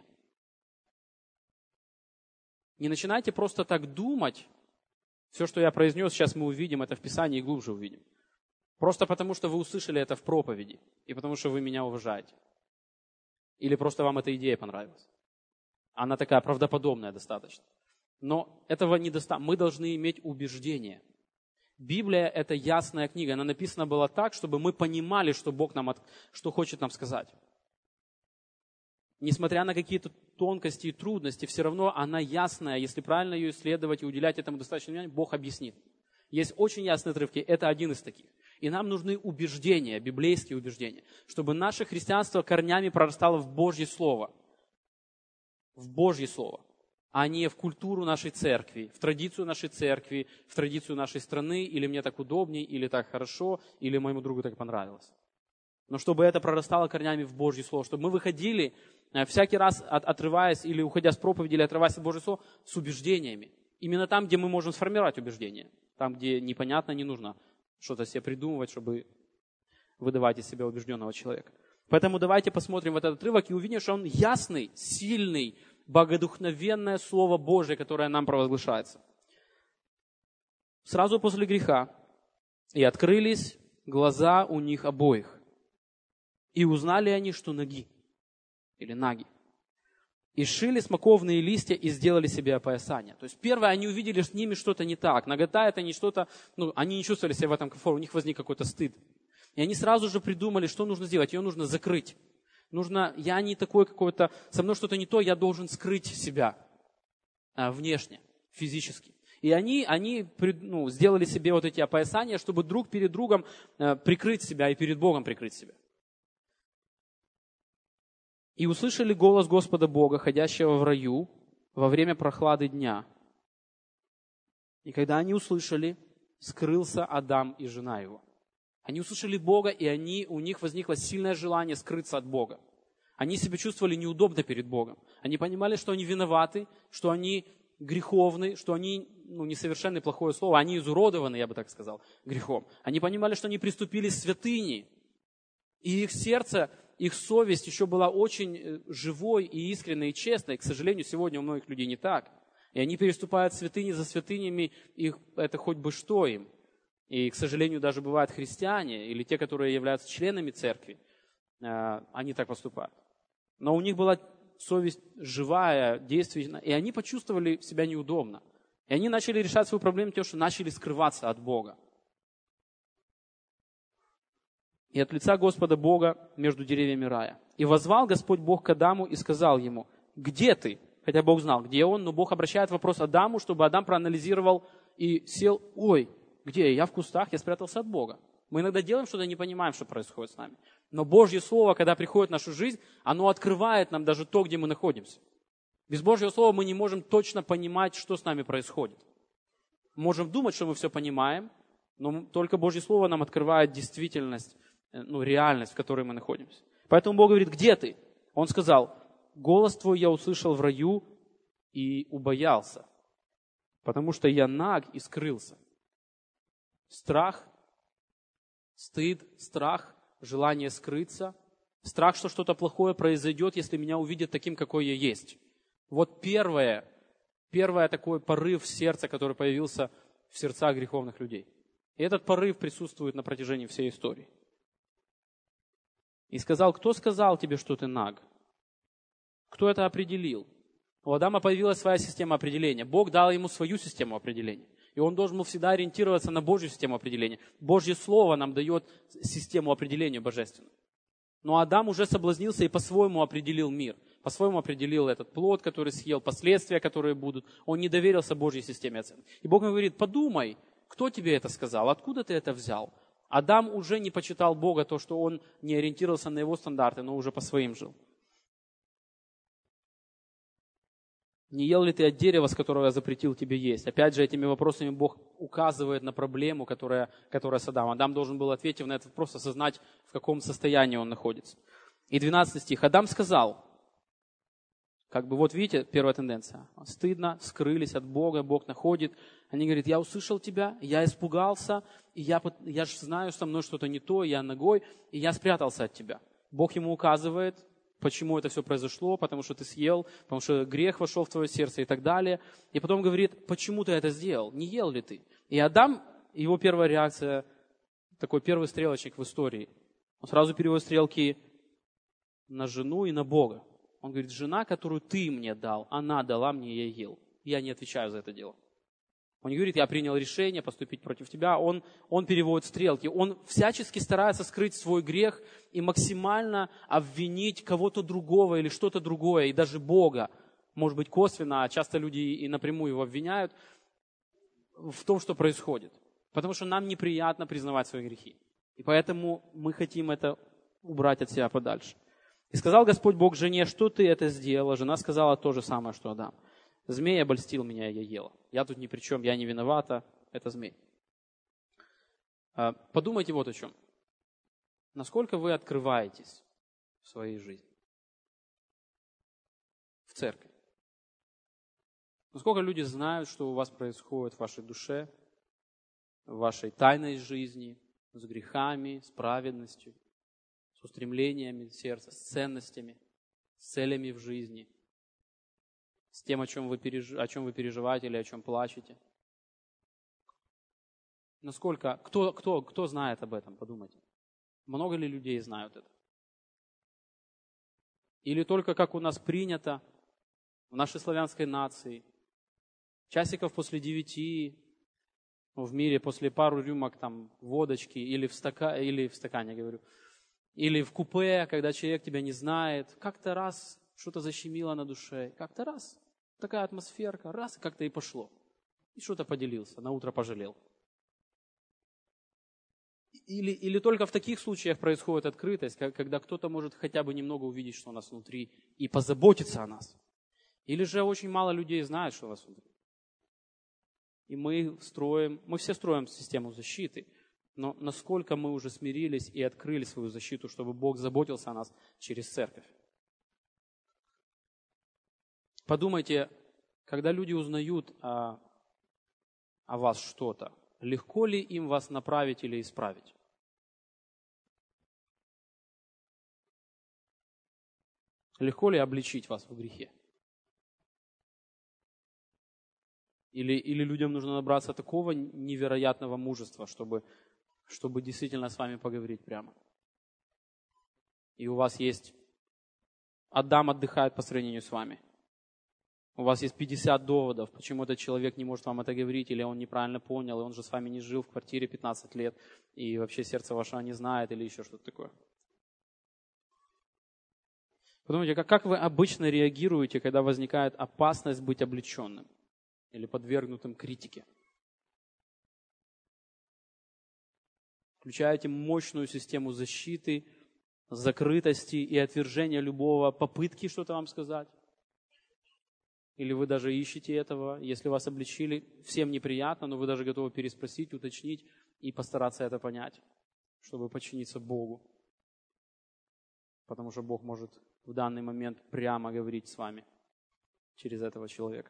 Не начинайте просто так думать. Все, что я произнес, сейчас мы увидим это в Писании и глубже увидим. Просто потому, что вы услышали это в проповеди. И потому, что вы меня уважаете. Или просто вам эта идея понравилась. Она такая правдоподобная достаточно. Но этого недостаточно. Мы должны иметь убеждение. Библия – это ясная книга. Она написана была так, чтобы мы понимали, что Бог нам, от... что хочет нам сказать. Несмотря на какие-то тонкости и трудности, все равно она ясная. Если правильно ее исследовать и уделять этому достаточно внимания, Бог объяснит. Есть очень ясные отрывки. Это один из таких. И нам нужны убеждения, библейские убеждения, чтобы наше христианство корнями прорастало в Божье Слово. В Божье Слово. А не в культуру нашей церкви, в традицию нашей церкви, в традицию нашей страны, или мне так удобней, или так хорошо, или моему другу так понравилось. Но чтобы это прорастало корнями в Божье Слово, чтобы мы выходили всякий раз, от, отрываясь или уходя с проповеди, или отрываясь от Божьего Слова, с убеждениями. Именно там, где мы можем сформировать убеждения. Там, где непонятно, не нужно что-то себе придумывать, чтобы выдавать из себя убежденного человека. Поэтому давайте посмотрим в этот отрывок и увидим, что он ясный, сильный, богодухновенное Слово Божие, которое нам провозглашается. Сразу после греха и открылись глаза у них обоих. И узнали они, что ноги, или наги. И сшили смоковные листья и сделали себе опоясание. То есть первое, они увидели, что с ними что-то не так. Нагота это не что-то, ну, они не чувствовали себя в этом комфорте, у них возник какой-то стыд. И они сразу же придумали, что нужно сделать. Ее нужно закрыть. Нужно, я не такой какой-то, со мной что-то не то, я должен скрыть себя а, внешне, физически. И они, они ну, сделали себе вот эти опоясания, чтобы друг перед другом а, прикрыть себя и перед Богом прикрыть себя. И услышали голос Господа Бога, ходящего в раю, во время прохлады дня. И когда они услышали, скрылся Адам и жена его. Они услышали Бога, и они, у них возникло сильное желание скрыться от Бога. Они себя чувствовали неудобно перед Богом. Они понимали, что они виноваты, что они греховны, что они, ну, несовершенны, плохое слово, они изуродованы, я бы так сказал, грехом. Они понимали, что они приступили к святыне. И их сердце, их совесть еще была очень живой и искренней и честной. К сожалению, сегодня у многих людей не так. И они переступают святыни за святынями, их, это хоть бы что им. И, к сожалению, даже бывают христиане, или те, которые являются членами церкви, они так поступают. Но у них была совесть живая, действенная, и они почувствовали себя неудобно. И они начали решать свою проблему тем, что начали скрываться от Бога. И от лица Господа Бога между деревьями рая. И воззвал Господь Бог к Адаму и сказал ему: где ты? Хотя Бог знал, где он, но Бог обращает вопрос Адаму, чтобы Адам проанализировал и сел: ой, где я? Я в кустах, я спрятался от Бога. Мы иногда делаем что-то, не понимаем, что происходит с нами. Но Божье Слово, когда приходит в нашу жизнь, оно открывает нам даже то, где мы находимся. Без Божьего Слова мы не можем точно понимать, что с нами происходит. Можем думать, что мы все понимаем, но только Божье Слово нам открывает действительность, ну, реальность, в которой мы находимся. Поэтому Бог говорит: где ты? Он сказал: голос твой я услышал в раю и убоялся, потому что я наг и скрылся. Страх, стыд, страх, желание скрыться, страх, что что-то плохое произойдет, если меня увидят таким, какой я есть. Вот первое, первое такой порыв сердца, который появился в сердцах греховных людей. И этот порыв присутствует на протяжении всей истории. И сказал: кто сказал тебе, что ты наг? Кто это определил? У Адама появилась своя система определения. Бог дал ему свою систему определения. И он должен был всегда ориентироваться на Божью систему определения. Божье Слово нам дает систему определения божественную. Но Адам уже соблазнился и по-своему определил мир. По-своему определил этот плод, который съел, последствия, которые будут. Он не доверился Божьей системе оценки. И Бог ему говорит: подумай, кто тебе это сказал, откуда ты это взял? Адам уже не почитал Бога, то, что он не ориентировался на его стандарты, но уже по своим жил. Не ел ли ты от дерева, с которого я запретил тебе есть? Опять же, этими вопросами Бог указывает на проблему, которая, которая с Адамом. Адам должен был, ответив на этот вопрос, осознать, в каком состоянии он находится. И двенадцатый стих. Адам сказал, как бы вот видите, первая тенденция. Стыдно, скрылись от Бога, Бог находит. Они говорят: я услышал тебя, я испугался, и я, я же знаю, со мной что-то не то, я ногой, и я спрятался от тебя. Бог ему указывает, почему это все произошло, потому что ты съел, потому что грех вошел в твое сердце и так далее. И потом говорит: почему ты это сделал? Не ел ли ты? И Адам, его первая реакция, такой первый стрелочник в истории, он сразу переводит стрелки на жену и на Бога. Он говорит: жена, которую ты мне дал, она дала мне, я ел. Я не отвечаю за это дело. Он не говорит, я принял решение поступить против тебя. Он, он переводит стрелки. Он всячески старается скрыть свой грех и максимально обвинить кого-то другого или что-то другое, и даже Бога. Может быть, косвенно, а часто люди и напрямую его обвиняют в том, что происходит. Потому что нам неприятно признавать свои грехи. И поэтому мы хотим это убрать от себя подальше. И сказал Господь Бог жене, что ты это сделала? Жена сказала то же самое, что Адам. Змей обольстил меня, и я ела. Я тут ни при чем, я не виновата, это змей. Подумайте вот о чем. Насколько вы открываетесь в своей жизни? В церкви. Насколько люди знают, что у вас происходит в вашей душе, в вашей тайной жизни, с грехами, с праведностью, с устремлениями сердца, с ценностями, с целями в жизни, с тем, о чем вы, переж... о чем вы переживаете или о чем плачете. Насколько, кто, кто, кто знает об этом, подумайте. Много ли людей знают это? Или только как у нас принято в нашей славянской нации, часиков после девяти, ну, в мире после пару рюмок там водочки или в, стака... или в стакане, говорю, или в купе, когда человек тебя не знает, как-то раз что-то защемило на душе, как-то раз такая атмосферка, раз, и как-то и пошло. И что-то поделился, на утро пожалел. Или, или только в таких случаях происходит открытость, когда кто-то может хотя бы немного увидеть, что у нас внутри, и позаботиться о нас. Или же очень мало людей знают, что у нас внутри. И мы строим, мы все строим систему защиты, но насколько мы уже смирились и открыли свою защиту, чтобы Бог заботился о нас через церковь. Подумайте, когда люди узнают о, о вас что-то, легко ли им вас направить или исправить? Легко ли обличить вас в грехе? Или, или людям нужно набраться такого невероятного мужества, чтобы, чтобы действительно с вами поговорить прямо? И у вас есть... Адам отдыхает по сравнению с вами. У вас есть пятьдесят доводов, почему этот человек не может вам это говорить, или он неправильно понял, и он же с вами не жил в квартире пятнадцать лет, и вообще сердце ваше не знает, или еще что-то такое. Подумайте, как, как вы обычно реагируете, когда возникает опасность быть облеченным или подвергнутым критике? Включаете мощную систему защиты, закрытости и отвержения любого попытки что-то вам сказать? Или вы даже ищете этого, если вас обличили, всем неприятно, но вы даже готовы переспросить, уточнить и постараться это понять, чтобы подчиниться Богу. Потому что Бог может в данный момент прямо говорить с вами через этого человека.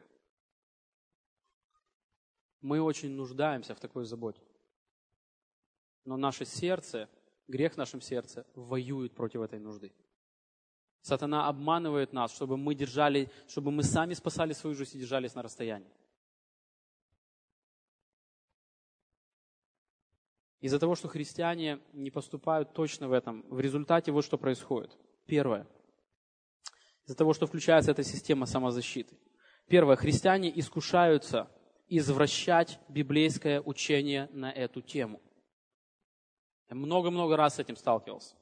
Мы очень нуждаемся в такой заботе. Но наше сердце, грех в нашем сердце воюет против этой нужды. Сатана обманывает нас, чтобы мы держали, чтобы мы сами спасали свою жизнь и держались на расстоянии. Из-за того, что христиане не поступают точно в этом, в результате вот что происходит. Первое. Из-за того, что включается эта система самозащиты. Первое. Христиане искушаются извращать библейское учение на эту тему. Я много-много раз с этим сталкивался.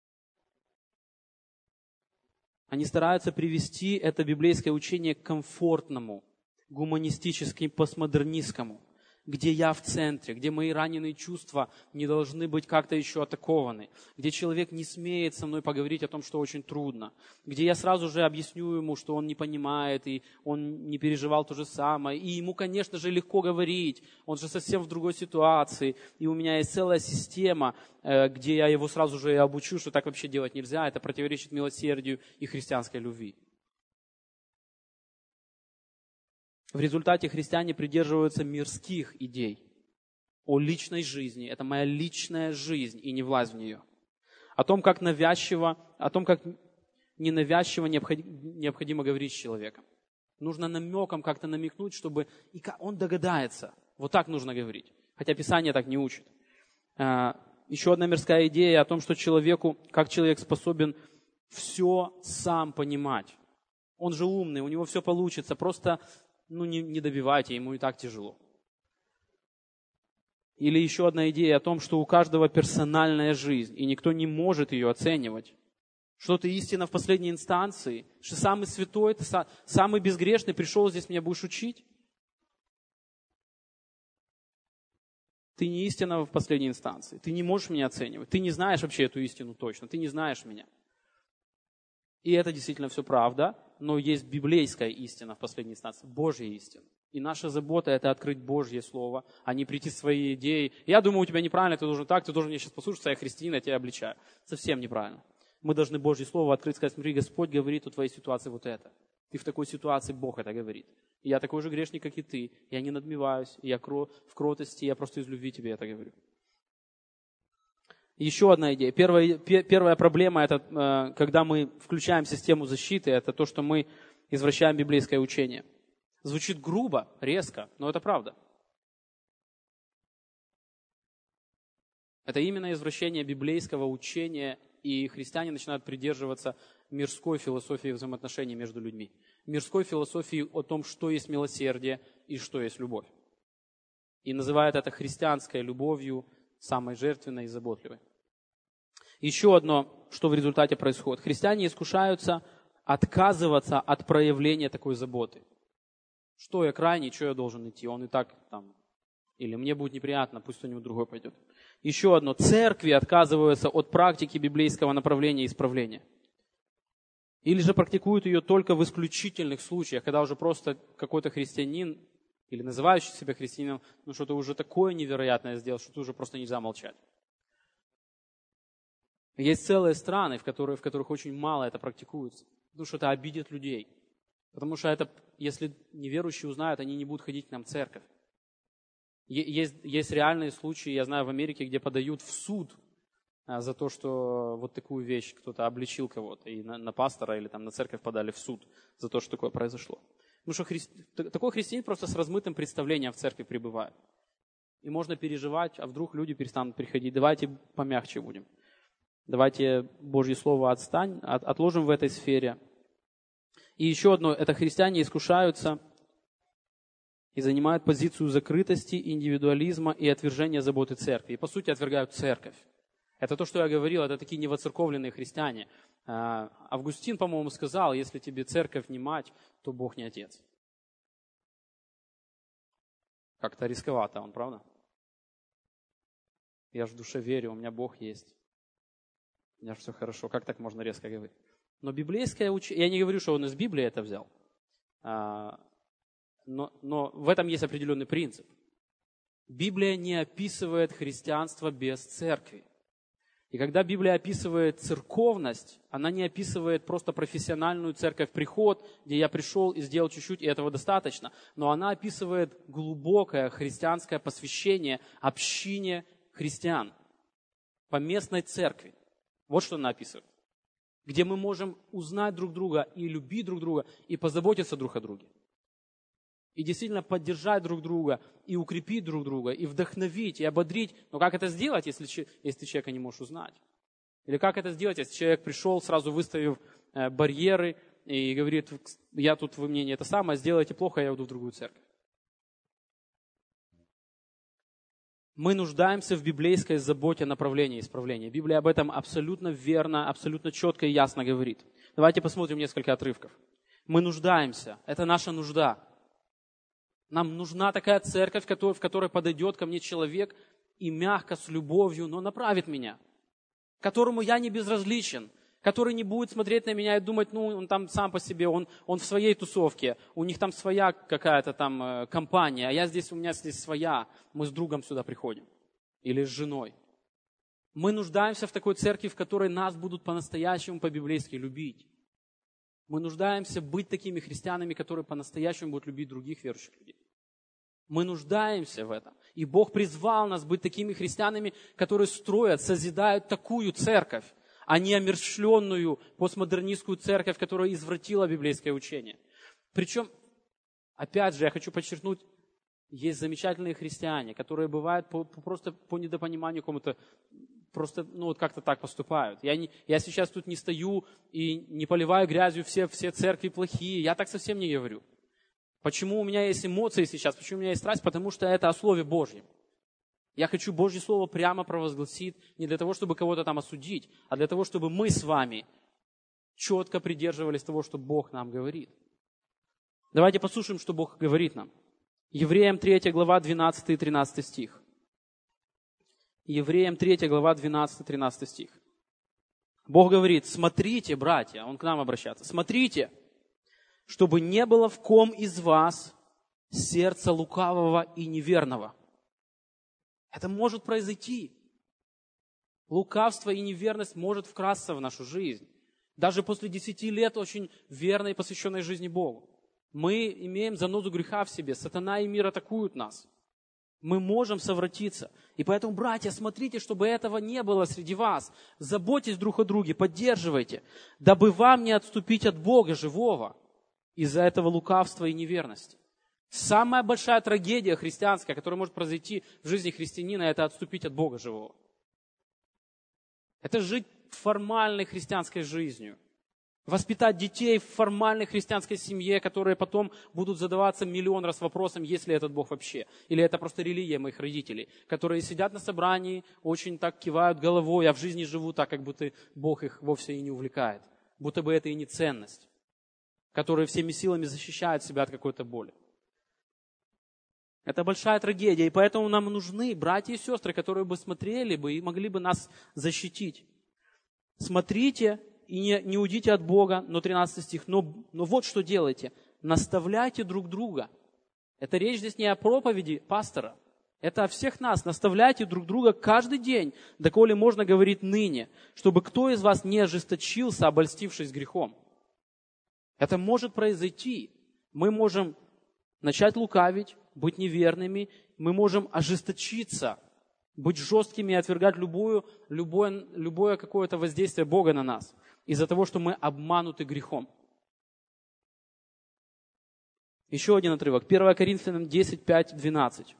Они стараются привести это библейское учение к комфортному, гуманистически постмодернистскому, где я в центре, где мои раненые чувства не должны быть как-то еще атакованы, где человек не смеет со мной поговорить о том, что очень трудно, где я сразу же объясню ему, что он не понимает, и он не переживал то же самое, и ему, конечно же, легко говорить, он же совсем в другой ситуации, и у меня есть целая система, где я его сразу же обучу, что так вообще делать нельзя, это противоречит милосердию и христианской любви. В результате христиане придерживаются мирских идей о личной жизни. Это моя личная жизнь, и не влазь в нее. О том, как навязчиво, о том, как ненавязчиво необходимо говорить с человеком. Нужно намеком как-то намекнуть, чтобы и он догадается. Вот так нужно говорить. Хотя Писание так не учит. Еще одна мирская идея о том, что человеку, как человек способен все сам понимать. Он же умный, у него все получится. Просто... Ну, не, не добивайте, ему и так тяжело. Или еще одна идея о том, что у каждого персональная жизнь, и никто не может ее оценивать. Что ты истина в последней инстанции, что самый святой, ты самый безгрешный пришел здесь, меня будешь учить. Ты не истина в последней инстанции, ты не можешь меня оценивать, ты не знаешь вообще эту истину точно, ты не знаешь меня. И это действительно все правда, но есть библейская истина в последней инстанции, Божья истина. И наша забота – это открыть Божье Слово, а не прийти свои идеи. Я думаю, у тебя неправильно, ты должен так, ты должен меня сейчас послушаться, я христианин, я тебя обличаю. Совсем неправильно. Мы должны Божье Слово открыть, сказать: смотри, Господь говорит о твоей ситуации вот это. Ты в такой ситуации, Бог это говорит. И я такой же грешник, как и ты. Я не надмеваюсь, я в кротости, я просто из любви тебе это говорю. Еще одна идея. Первая, первая проблема – это когда мы включаем систему защиты, это то, что мы извращаем библейское учение. Звучит грубо, резко, но это правда. Это именно извращение библейского учения, и христиане начинают придерживаться мирской философии взаимоотношений между людьми. Мирской философии о том, что есть милосердие и что есть любовь. И называют это христианской любовью, самой жертвенной и заботливой. Еще одно, что в результате происходит. Христиане искушаются отказываться от проявления такой заботы. Что я крайний, что я должен идти? Он и так там. Или мне будет неприятно, пусть кто-нибудь другой пойдет. Еще одно. Церкви отказываются от практики библейского направления исправления. Или же практикуют ее только в исключительных случаях, когда уже просто какой-то христианин, или называющий себя христианином, ну что-то уже такое невероятное сделал, что тут уже просто нельзя молчать. Есть целые страны, в которых, в которых очень мало это практикуется, потому что это обидит людей. Потому что это, если неверующие узнают, они не будут ходить к нам в церковь. Есть, есть реальные случаи, я знаю, в Америке, где подают в суд а, за то, что вот такую вещь кто-то обличил кого-то, и на, на пастора или там, на церковь подали в суд за то, что такое произошло. Потому что хри... такой христианин просто с размытым представлением в церкви пребывает. И можно переживать, а вдруг люди перестанут приходить. Давайте помягче будем. Давайте Божье Слово отстань, от, отложим в этой сфере. И еще одно, это христиане искушаются и занимают позицию закрытости, индивидуализма и отвержения заботы церкви. И по сути отвергают церковь. Это то, что я говорил, это такие невоцерковленные христиане. Августин, по-моему, сказал: если тебе церковь не мать, то Бог не отец. Как-то рисковато он, правда? Я же в душе верю, у меня Бог есть. У меня же все хорошо. Как так можно резко говорить? Но библейское учение, я не говорю, что он из Библии это взял, но, но в этом есть определенный принцип. Библия не описывает христианство без церкви. И когда Библия описывает церковность, она не описывает просто профессиональную церковь-приход, где я пришел и сделал чуть-чуть, и этого достаточно. Но она описывает глубокое христианское посвящение общине христиан, поместной церкви. Вот что она описывает. Где мы можем узнать друг друга и любить друг друга, и позаботиться друг о друге. И действительно поддержать друг друга, и укрепить друг друга, и вдохновить, и ободрить. Но как это сделать, если, если ты человека не можешь узнать? Или как это сделать, если человек пришел, сразу выставив э, барьеры, и говорит: я тут, вы мне не это самое, сделайте плохо, я уйду в другую церковь. Мы нуждаемся в библейской заботе о направлении исправления. Библия об этом абсолютно верно, абсолютно четко и ясно говорит. Давайте посмотрим несколько отрывков. Мы нуждаемся. Это наша нужда. Нам нужна такая церковь, в которой подойдет ко мне человек и мягко, с любовью, но направит меня. Которому я не безразличен. Который не будет смотреть на меня и думать: ну, он там сам по себе, он, он в своей тусовке, у них там своя какая-то там э, компания, а я здесь, у меня здесь своя, мы с другом сюда приходим. Или с женой. Мы нуждаемся в такой церкви, в которой нас будут по-настоящему по-библейски любить. Мы нуждаемся быть такими христианами, которые по-настоящему будут любить других верующих людей. Мы нуждаемся в этом. И Бог призвал нас быть такими христианами, которые строят, созидают такую церковь, а не омершленную постмодернистскую церковь, которая извратила библейское учение. Причем, опять же, я хочу подчеркнуть, есть замечательные христиане, которые бывают по, по, просто по недопониманию какому-то, просто ну, вот как-то так поступают. Я, не, я сейчас тут не стою и не поливаю грязью все, все церкви плохие, я так совсем не говорю. Почему у меня есть эмоции сейчас, почему у меня есть страсть? Потому что это о Слове Божьем. Я хочу Божье Слово прямо провозгласить не для того, чтобы кого-то там осудить, а для того, чтобы мы с вами четко придерживались того, что Бог нам говорит. Давайте послушаем, что Бог говорит нам. Евреям третья глава, двенадцатый и тринадцатый стих. Евреям третья глава, двенадцатый и тринадцатый стих. Бог говорит: смотрите, братья, Он к нам обращается, смотрите, чтобы не было в ком из вас сердца лукавого и неверного. Это может произойти. Лукавство и неверность может вкрасться в нашу жизнь. Даже после десяти лет очень верной и посвященной жизни Богу. Мы имеем занозу греха в себе. Сатана и мир атакуют нас. Мы можем совратиться. И поэтому, братья, смотрите, чтобы этого не было среди вас. Заботьтесь друг о друге, поддерживайте, дабы вам не отступить от Бога живого из-за этого лукавства и неверности. Самая большая трагедия христианская, которая может произойти в жизни христианина, это отступить от Бога живого. Это жить формальной христианской жизнью. Воспитать детей в формальной христианской семье, которые потом будут задаваться миллион раз вопросом, есть ли этот Бог вообще. Или это просто религия моих родителей, которые сидят на собрании, очень так кивают головой, а в жизни живут так, как будто Бог их вовсе и не увлекает. Будто бы это и не ценность, которые всеми силами защищают себя от какой-то боли. Это большая трагедия, и поэтому нам нужны братья и сестры, которые бы смотрели бы и могли бы нас защитить. Смотрите и не, не уйдите от Бога, но тринадцатый стих, но, но вот что делайте, наставляйте друг друга. Это речь здесь не о проповеди пастора, это о всех нас. Наставляйте друг друга каждый день, доколе можно говорить ныне, чтобы кто из вас не ожесточился, обольстившись грехом. Это может произойти. Мы можем начать лукавить, быть неверными, мы можем ожесточиться, быть жесткими и отвергать любую, любое, любое какое-то воздействие Бога на нас из-за того, что мы обмануты грехом. Еще один отрывок. первое Коринфянам десять, пять, двенадцать.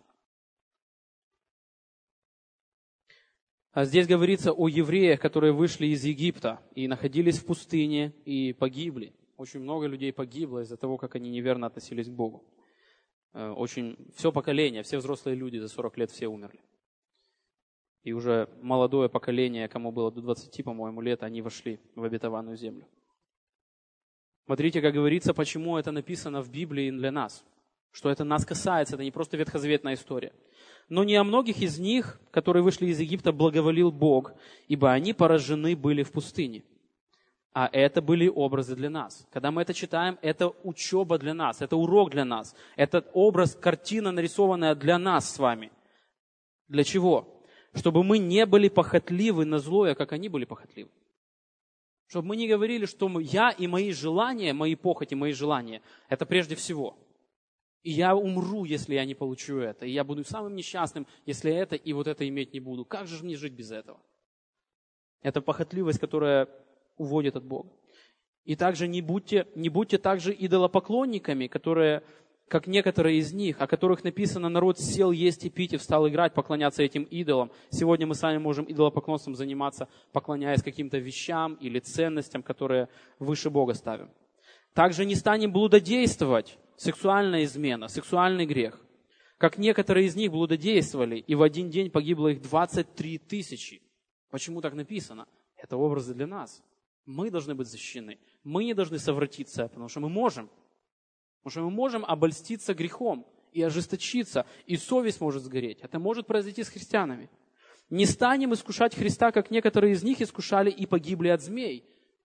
Здесь говорится о евреях, которые вышли из Египта и находились в пустыне и погибли. Очень много людей погибло из-за того, как они неверно относились к Богу. Очень, все поколение, все взрослые люди за сорок лет все умерли. И уже молодое поколение, кому было до двадцати, по-моему, лет, они вошли в обетованную землю. Смотрите, как говорится, почему это написано в Библии для нас. Что это нас касается, это не просто ветхозаветная история. Но не о многих из них, которые вышли из Египта, благоволил Бог, ибо они поражены были в пустыне. А это были образы для нас. Когда мы это читаем, это учеба для нас, это урок для нас. Это образ, картина, нарисованная для нас с вами. Для чего? Чтобы мы не были похотливы на злое, как они были похотливы. Чтобы мы не говорили, что я и мои желания, мои похоти, мои желания, это прежде всего. И я умру, если я не получу это. И я буду самым несчастным, если это и вот это иметь не буду. Как же мне жить без этого? Это похотливость, которая уводит от Бога. И также не будьте, не будьте также идолопоклонниками, которые, как некоторые из них, о которых написано: народ сел есть и пить и встал играть, поклоняться этим идолам. Сегодня мы с вами можем идолопоклонством заниматься, поклоняясь каким-то вещам или ценностям, которые выше Бога ставим. Также не станем блудодействовать, сексуальная измена, сексуальный грех. Как некоторые из них блудодействовали, и в один день погибло их двадцать три тысячи. Почему так написано? Это образы для нас. Мы должны быть защищены. Мы не должны совратиться, потому что мы можем. Потому что мы можем обольститься грехом и ожесточиться, и совесть может сгореть. Это может произойти с христианами. Не станем искушать Христа, как некоторые из них искушали и погибли от змей.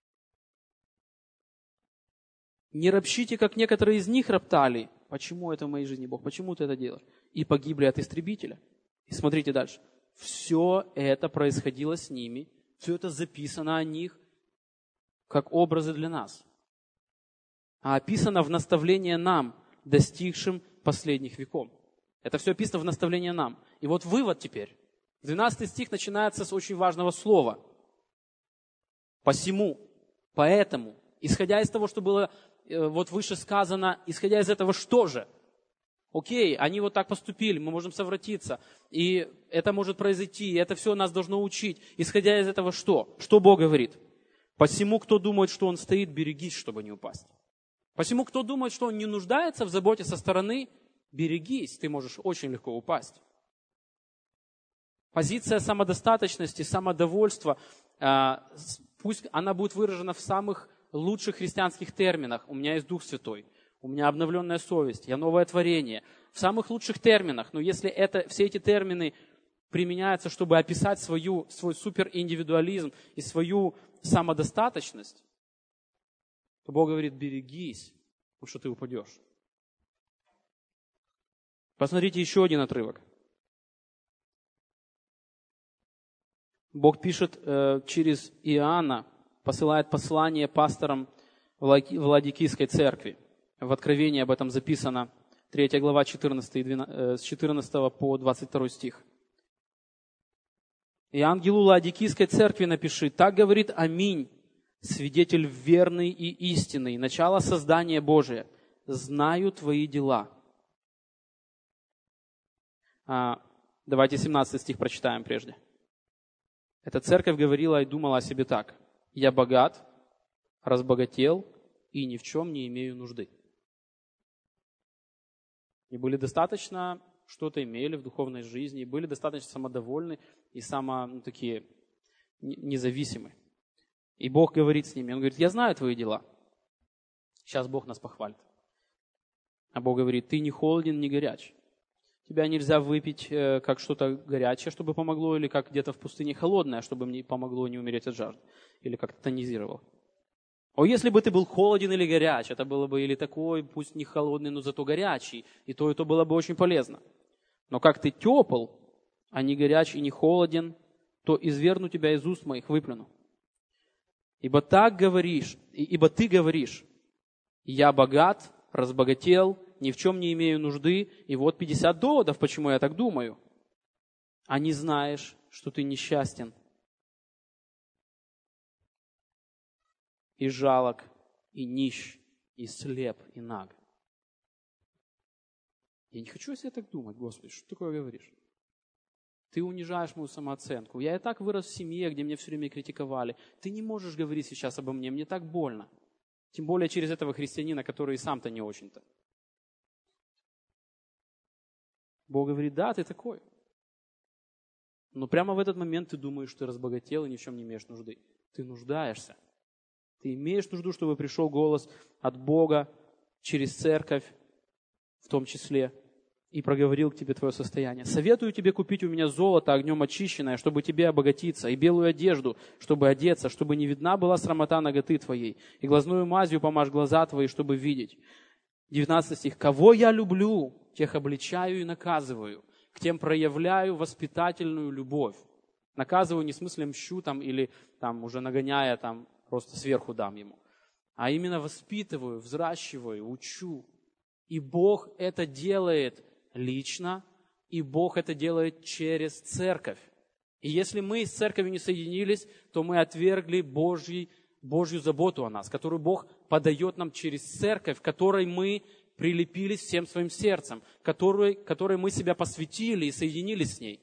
Не ропщите, как некоторые из них роптали. Почему это в моей жизни, Бог? Почему ты это делаешь? И погибли от истребителя. И смотрите дальше. Все это происходило с ними. Все это записано о них как образы для нас. А описано в наставлении нам, достигшим последних веков. Это все описано в наставлении нам. И вот вывод теперь. двенадцатый стих начинается с очень важного слова. Посему, поэтому, исходя из того, что было вот выше сказано, исходя из этого, что же? Окей, они вот так поступили, мы можем совратиться, и это может произойти, и это все нас должно учить. Исходя из этого, что? Что Бог говорит? Посему, кто думает, что он стоит, берегись, чтобы не упасть. Посему, кто думает, что он не нуждается в заботе со стороны, берегись, ты можешь очень легко упасть. Позиция самодостаточности, самодовольства, пусть она будет выражена в самых лучших христианских терминах. У меня есть Дух Святой, у меня обновленная совесть, я новое творение. В самых лучших терминах. Но если это, все эти термины применяются, чтобы описать свою, свой супериндивидуализм и свою самодостаточность, то Бог говорит, берегись, потому что ты упадешь. Посмотрите еще один отрывок. Бог пишет э, через Иоанна, посылает послание пасторам в Ладикийской церкви. В Откровении об этом записано, третья глава, четырнадцатый, двенадцатый, с четырнадцатого по двадцать второй стих. «И ангелу Ладикийской церкви напиши, так говорит Аминь, свидетель верный и истинный, начало создания Божия, знаю твои дела». А, давайте семнадцатый стих прочитаем прежде. Эта церковь говорила и думала о себе так. «Я богат, разбогател и ни в чем не имею нужды». И были достаточно, что-то имели в духовной жизни, и были достаточно самодовольны и само, ну, такие независимы. И Бог говорит с ними, Он говорит, я знаю твои дела. Сейчас Бог нас похвалит. А Бог говорит, ты не холоден, не горяч. Тебя нельзя выпить э, как что-то горячее, чтобы помогло, или как где-то в пустыне холодное, чтобы мне помогло не умереть от жажды, или как-то тонизировало. О, если бы ты был холоден или горяч, это было бы или такой, пусть не холодный, но зато горячий, и то, и то было бы очень полезно. Но как ты тепл, а не горяч и не холоден, то изверну тебя из уст моих, выплюну. Ибо так говоришь, ибо ты говоришь, я богат, разбогател, ни в чем не имею нужды, и вот пятьдесят доводов, почему я так думаю. А не знаешь, что ты несчастен, и жалок, и нищ, и слеп, и наг. Я не хочу о себе так думать, Господи, что ты такое говоришь? Ты унижаешь мою самооценку. Я и так вырос в семье, где меня все время критиковали. Ты не можешь говорить сейчас обо мне, мне так больно. Тем более через этого христианина, который и сам-то не очень-то. Бог говорит, да, ты такой. Но прямо в этот момент ты думаешь, что ты разбогател и ни в чем не имеешь нужды. Ты нуждаешься. Ты имеешь нужду, чтобы пришел голос от Бога через церковь, в том числе, и проговорил к тебе твое состояние. Советую тебе купить у меня золото огнем очищенное, чтобы тебе обогатиться, и белую одежду, чтобы одеться, чтобы не видна была срамота наготы твоей, и глазную мазью помажь глаза твои, чтобы видеть. девятнадцатый стих. Кого я люблю, тех обличаю и наказываю, к тем проявляю воспитательную любовь. Наказываю не в смысле мщу там, или там, уже нагоняя, там, просто сверху дам ему, а именно воспитываю, взращиваю, учу. И Бог это делает лично, и Бог это делает через церковь. И если мы с церковью не соединились, то мы отвергли Божий, Божью заботу о нас, которую Бог подает нам через церковь, которой мы прилепились всем своим сердцем, которой, которой мы себя посвятили и соединились с ней.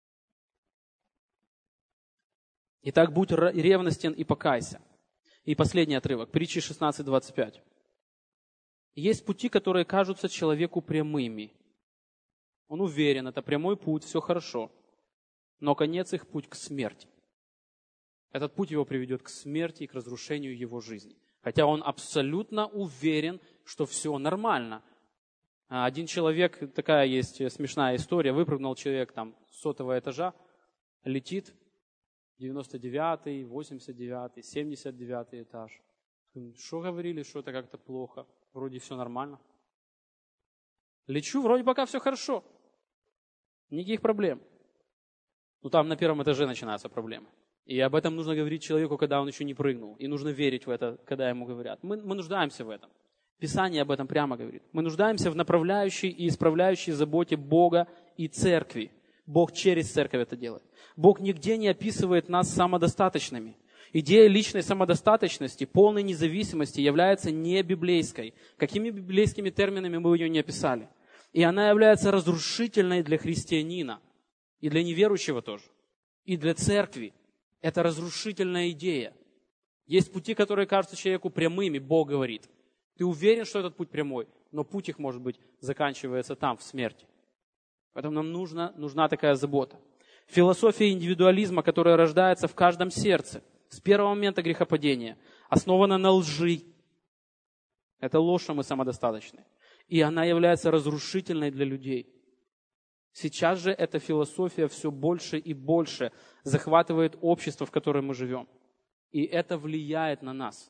Итак, будь ревностен и покайся. И последний отрывок, притчи шестнадцать двадцать пять. Есть пути, которые кажутся человеку прямыми. Он уверен, это прямой путь, все хорошо. Но конец их путь к смерти. Этот путь его приведет к смерти и к разрушению его жизни. Хотя он абсолютно уверен, что все нормально. Один человек, такая есть смешная история, выпрыгнул человек там с сотого этажа, летит, девяносто девятый, восемьдесят девятый, семьдесят девятый этаж. Что говорили, что это как-то плохо? Вроде все нормально. Лечу, вроде пока все хорошо. Никаких проблем. Но там на первом этаже начинаются проблемы. И об этом нужно говорить человеку, когда он еще не прыгнул. И нужно верить в это, когда ему говорят. Мы, мы нуждаемся в этом. Писание об этом прямо говорит. Мы нуждаемся в направляющей и исправляющей заботе Бога и церкви. Бог через церковь это делает. Бог нигде не описывает нас самодостаточными. Идея личной самодостаточности, полной независимости является не библейской. Какими библейскими терминами мы ее не описали. И она является разрушительной для христианина. И для неверующего тоже. И для церкви. Это разрушительная идея. Есть пути, которые кажутся человеку прямыми, Бог говорит. Ты уверен, что этот путь прямой, но путь их, может быть, заканчивается там, в смерти. Поэтому нам нужна, нужна такая забота. Философия индивидуализма, которая рождается в каждом сердце с первого момента грехопадения, основана на лжи. Это ложь, что мы самодостаточны. И она является разрушительной для людей. Сейчас же эта философия все больше и больше захватывает общество, в котором мы живем. И это влияет на нас.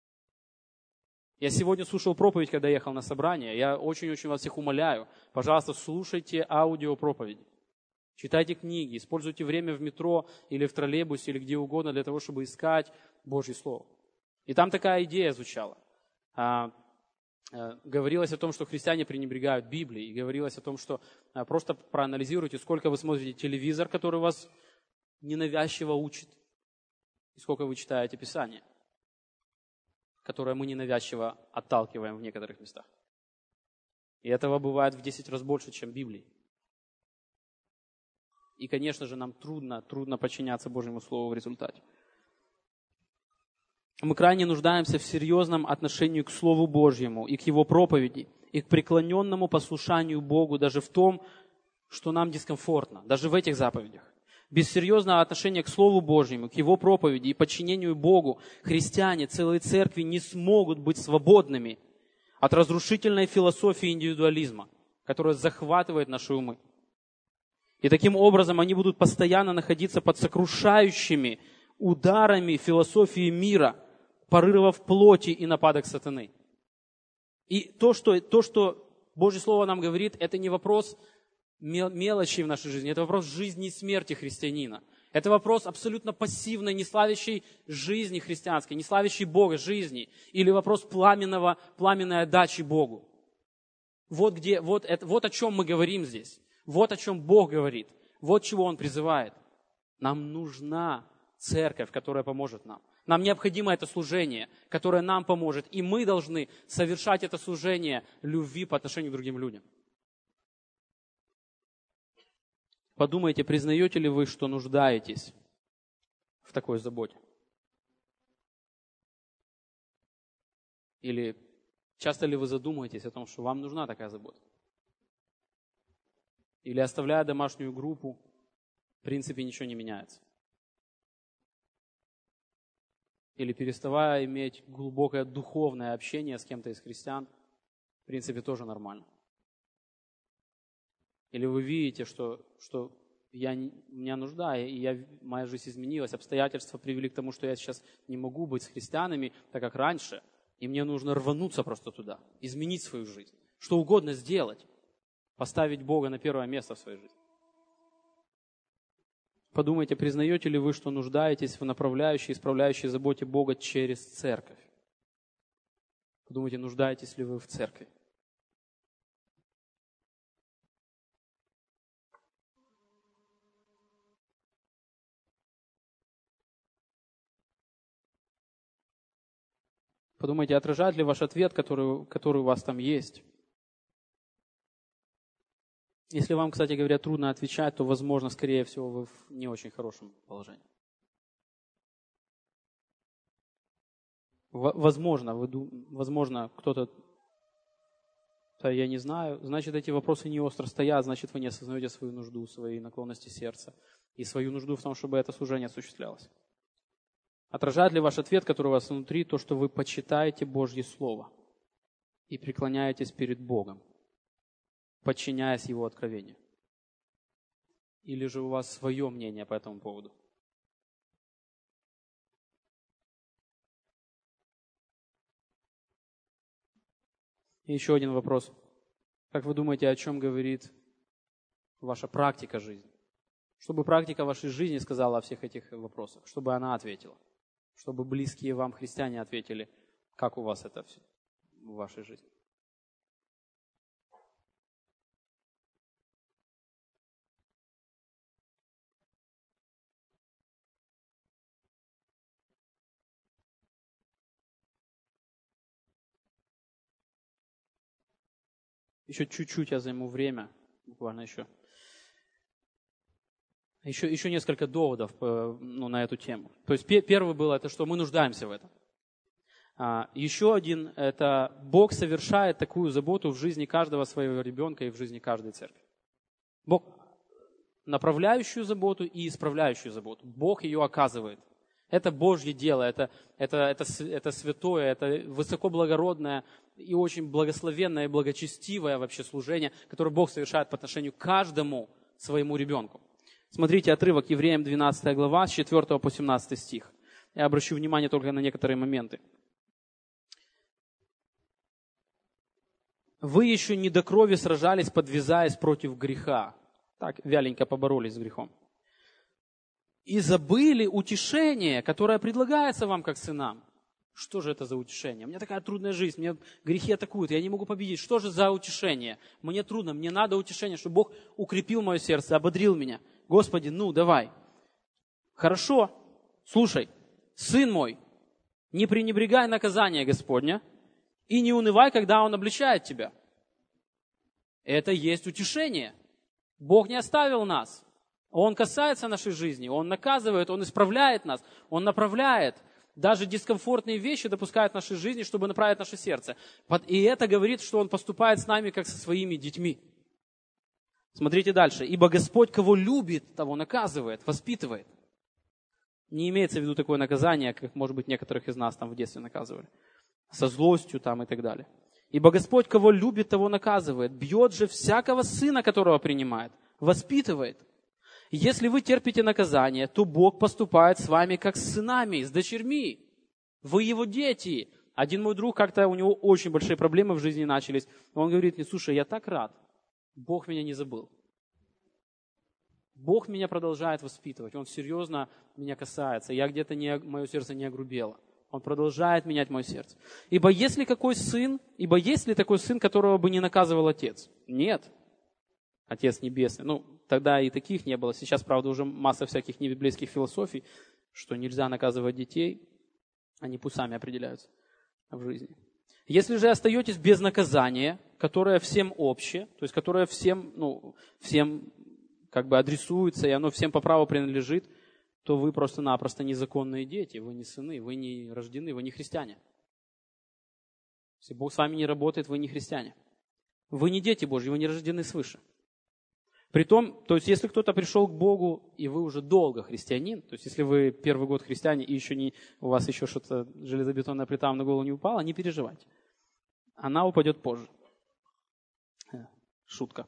Я сегодня слушал проповедь, когда ехал на собрание. Я очень-очень вас всех умоляю. Пожалуйста, слушайте аудиопроповеди. Читайте книги, используйте время в метро или в троллейбусе или где угодно для того, чтобы искать Божье Слово. И там такая идея звучала. А, а, говорилось о том, что христиане пренебрегают Библией. И говорилось о том, что а, просто проанализируйте, сколько вы смотрите телевизор, который вас ненавязчиво учит, и сколько вы читаете Писание, которое мы ненавязчиво отталкиваем в некоторых местах. И этого бывает в десять раз больше, чем Библии. И, конечно же, нам трудно, трудно подчиняться Божьему Слову в результате. Мы крайне нуждаемся в серьезном отношении к Слову Божьему и к Его проповеди, и к преклоненному послушанию Богу даже в том, что нам дискомфортно, даже в этих заповедях. Без серьезного отношения к Слову Божьему, к Его проповеди и подчинению Богу, христиане, целые церкви не смогут быть свободными от разрушительной философии индивидуализма, которая захватывает наши умы. И таким образом они будут постоянно находиться под сокрушающими ударами философии мира, порывов плоти и нападок сатаны. И то, что, то, что Божье Слово нам говорит, это не вопрос мелочи в нашей жизни, это вопрос жизни и смерти христианина. Это вопрос абсолютно пассивной, не славящей жизни христианской, не славящей Бога жизни, или вопрос пламенного, пламенной отдачи Богу. Вот, где, вот, это, вот о чем мы говорим здесь. Вот о чем Бог говорит. Вот чего Он призывает. Нам нужна церковь, которая поможет нам. Нам необходимо это служение, которое нам поможет. И мы должны совершать это служение любви по отношению к другим людям. Подумайте, признаете ли вы, что нуждаетесь в такой заботе? Или часто ли вы задумаетесь о том, что вам нужна такая забота? Или оставляя домашнюю группу, в принципе ничего не меняется? Или переставая иметь глубокое духовное общение с кем-то из христиан, в принципе тоже нормально? Или вы видите, что, что я, у меня нужда, и я, моя жизнь изменилась, обстоятельства привели к тому, что я сейчас не могу быть с христианами, так как раньше, и мне нужно рвануться просто туда, изменить свою жизнь, что угодно сделать, поставить Бога на первое место в своей жизни. Подумайте, признаете ли вы, что нуждаетесь в направляющей, исправляющей заботе Бога через церковь? Подумайте, нуждаетесь ли вы в церкви? Подумайте, отражает ли ваш ответ, который, который у вас там есть? Если вам, кстати говоря, трудно отвечать, то, возможно, скорее всего, вы в не очень хорошем положении. Возможно, вы, возможно, кто-то, да, я не знаю, значит, эти вопросы не остро стоят, значит, вы не осознаете свою нужду, свои наклонности сердца и свою нужду в том, чтобы это служение осуществлялось. Отражает ли ваш ответ, который у вас внутри, то, что вы почитаете Божье Слово и преклоняетесь перед Богом, подчиняясь Его откровению? Или же у вас свое мнение по этому поводу? И еще один вопрос. Как вы думаете, о чем говорит ваша практика жизни? Чтобы практика вашей жизни сказала о всех этих вопросах, чтобы она ответила. Чтобы близкие вам христиане ответили, как у вас это все в вашей жизни. Еще чуть-чуть я займу время, буквально еще. Еще, еще несколько доводов ну, на эту тему. То есть первый был, это что мы нуждаемся в этом. А, еще один, это Бог совершает такую заботу в жизни каждого своего ребенка и в жизни каждой церкви. Бог, направляющую заботу и исправляющую заботу. Бог ее оказывает. Это Божье дело, это, это, это, это святое, это высокоблагородное и очень благословенное и благочестивое вообще служение, которое Бог совершает по отношению к каждому своему ребенку. Смотрите отрывок Евреям двенадцатая глава, с четвёртого по семнадцатый стих. Я обращу внимание только на некоторые моменты. «Вы еще не до крови сражались, подвязаясь против греха». Так, вяленько поборолись с грехом. «И забыли утешение, которое предлагается вам как сынам». Что же это за утешение? У меня такая трудная жизнь, мне грехи атакуют, я не могу победить. Что же за утешение? Мне трудно, мне надо утешение, чтобы Бог укрепил мое сердце, ободрил меня. Господи, ну давай. Хорошо, слушай, сын мой, не пренебрегай наказание Господня и не унывай, когда Он обличает тебя. Это есть утешение. Бог не оставил нас. Он касается нашей жизни, Он наказывает, Он исправляет нас, Он направляет. Даже дискомфортные вещи допускает в нашей жизни, чтобы направить наше сердце. И это говорит, что Он поступает с нами, как со своими детьми. Смотрите дальше. «Ибо Господь, кого любит, того наказывает, воспитывает». Не имеется в виду такое наказание, как, может быть, некоторых из нас там в детстве наказывали. Со злостью там и так далее. «Ибо Господь, кого любит, того наказывает. Бьет же всякого сына, которого принимает, воспитывает. Если вы терпите наказание, то Бог поступает с вами как с сынами, с дочерьми. Вы Его дети». Один мой друг, как-то у него очень большие проблемы в жизни начались. Он говорит мне: слушай, я так рад, Бог меня не забыл. Бог меня продолжает воспитывать, Он серьезно меня касается. Я где-то, не, мое сердце не огрубело. Он продолжает менять мое сердце. Ибо есть ли какой сын, ибо есть ли такой сын, которого бы не наказывал отец? Нет. Отец Небесный. Ну, тогда и таких не было. Сейчас, правда, уже масса всяких небиблейских философий, что нельзя наказывать детей. Они пусть сами определяются в жизни. Если же остаетесь без наказания, которое всем общее, то есть которое всем, ну, всем как бы адресуется, и оно всем по праву принадлежит, то вы просто-напросто незаконные дети, вы не сыны, вы не рождены, вы не христиане. Если Бог с вами не работает, вы не христиане. Вы не дети Божьи, вы не рождены свыше. Притом, то есть если кто-то пришел к Богу, и вы уже долго христианин, то есть если вы первый год христиане, и еще не, у вас еще что-то железобетонная плита вам на голову не упала, не переживайте. Она упадет позже. Шутка.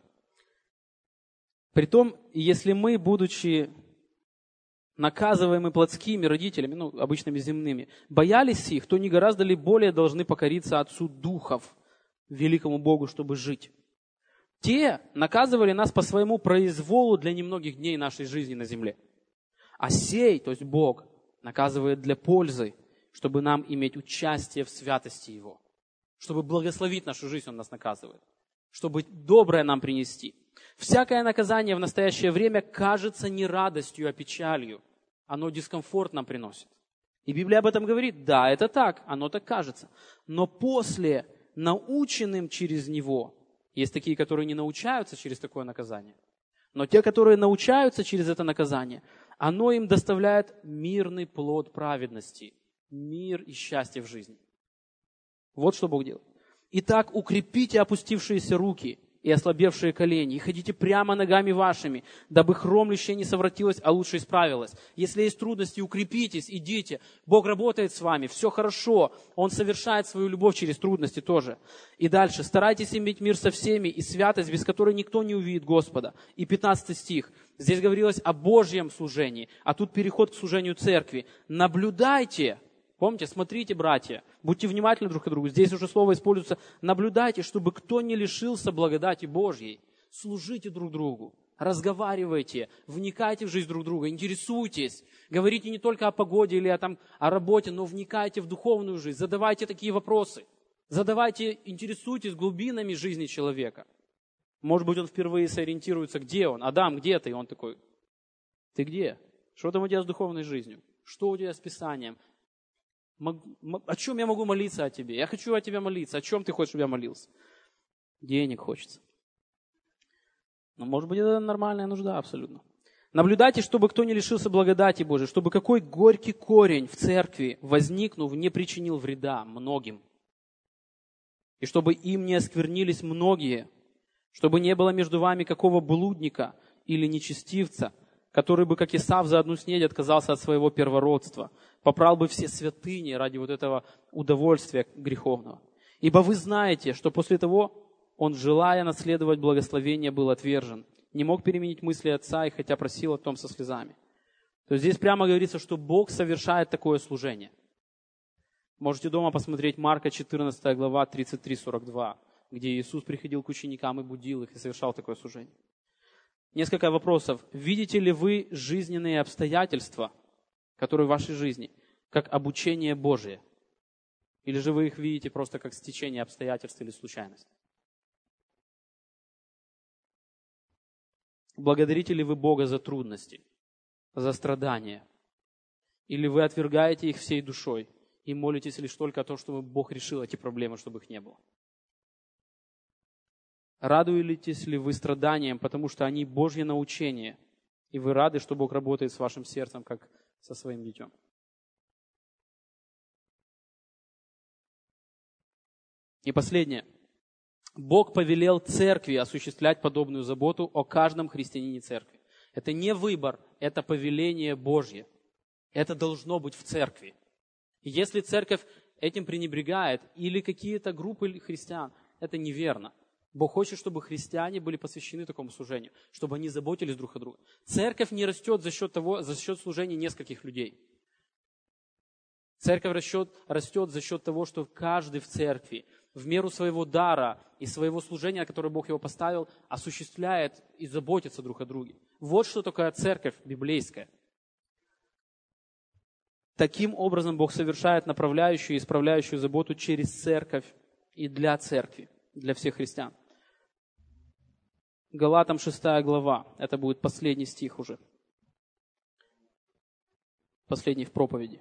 Притом, если мы, будучи наказываемы плотскими родителями, ну, обычными земными, боялись их, то не гораздо ли более должны покориться Отцу Духов, великому Богу, чтобы жить? Те наказывали нас по своему произволу для немногих дней нашей жизни на земле. А сей, то есть Бог, наказывает для пользы, чтобы нам иметь участие в святости Его. Чтобы благословить нашу жизнь, Он нас наказывает. Чтобы доброе нам принести. Всякое наказание в настоящее время кажется не радостью, а печалью. Оно дискомфорт нам приносит. И Библия об этом говорит. Да, это так, оно так кажется. Но после, наученным через него, есть такие, которые не научаются через такое наказание, но те, которые научаются через это наказание, оно им доставляет мирный плод праведности, мир и счастье в жизни. Вот что Бог делает. Итак, укрепите опустившиеся руки и ослабевшие колени, и ходите прямо ногами вашими, дабы хромлющее не совратилось, а лучше исправилось. Если есть трудности, укрепитесь, идите. Бог работает с вами, все хорошо. Он совершает свою любовь через трудности тоже. И дальше. Старайтесь иметь мир со всеми и святость, без которой никто не увидит Господа. И пятнадцатый стих. Здесь говорилось о Божьем служении, а тут переход к служению церкви. Наблюдайте. Помните, смотрите, братья, будьте внимательны друг к другу. Здесь уже слово используется. Наблюдайте, чтобы кто не лишился благодати Божьей. Служите друг другу, разговаривайте, вникайте в жизнь друг друга, интересуйтесь. Говорите не только о погоде или о, там, о работе, но вникайте в духовную жизнь. Задавайте такие вопросы. Задавайте, интересуйтесь глубинами жизни человека. Может быть, он впервые сориентируется, где он. Адам, где ты? И он такой: ты где? Что там у тебя с духовной жизнью? Что у тебя с Писанием? О чем я могу молиться о тебе? Я хочу о тебе молиться. О чем ты хочешь, чтобы я молился? Денег хочется. Ну, может быть, это нормальная нужда абсолютно. Наблюдайте, чтобы кто не лишился благодати Божией, чтобы какой горький корень в церкви, возникнув, не причинил вреда многим. И чтобы им не осквернились многие, чтобы не было между вами какого блудника или нечестивца, который бы, как Исав, за одну снедь отказался от своего первородства, попрал бы все святыни ради вот этого удовольствия греховного. Ибо вы знаете, что после того он, желая наследовать благословение, был отвержен, не мог переменить мысли отца, и хотя просил о том со слезами. То есть здесь прямо говорится, что Бог совершает такое служение. Можете дома посмотреть Марка четырнадцатая глава, тридцать три сорок два, где Иисус приходил к ученикам и будил их, и совершал такое служение. Несколько вопросов. Видите ли вы жизненные обстоятельства, которые в вашей жизни, как обучение Божие? Или же вы их видите просто как стечение обстоятельств или случайность? Благодарите ли вы Бога за трудности, за страдания? Или вы отвергаете их всей душой и молитесь лишь только о том, чтобы Бог решил эти проблемы, чтобы их не было? Радуетесь ли вы страданиям, потому что они Божье научение, и вы рады, что Бог работает с вашим сердцем, как со своим детем? И последнее. Бог повелел церкви осуществлять подобную заботу о каждом христианине церкви. Это не выбор, это повеление Божье. Это должно быть в церкви. И если церковь этим пренебрегает, или какие-то группы христиан, это неверно. Бог хочет, чтобы христиане были посвящены такому служению, чтобы они заботились друг о друге. Церковь не растет за счет того, за счет служения нескольких людей. Церковь растет, растет за счет того, что каждый в церкви в меру своего дара и своего служения, на которое Бог его поставил, осуществляет и заботится друг о друге. Вот что такое церковь библейская. Таким образом Бог совершает направляющую и исправляющую заботу через церковь и для церкви, для всех христиан. Галатам шестая глава, это будет последний стих уже. Последний в проповеди.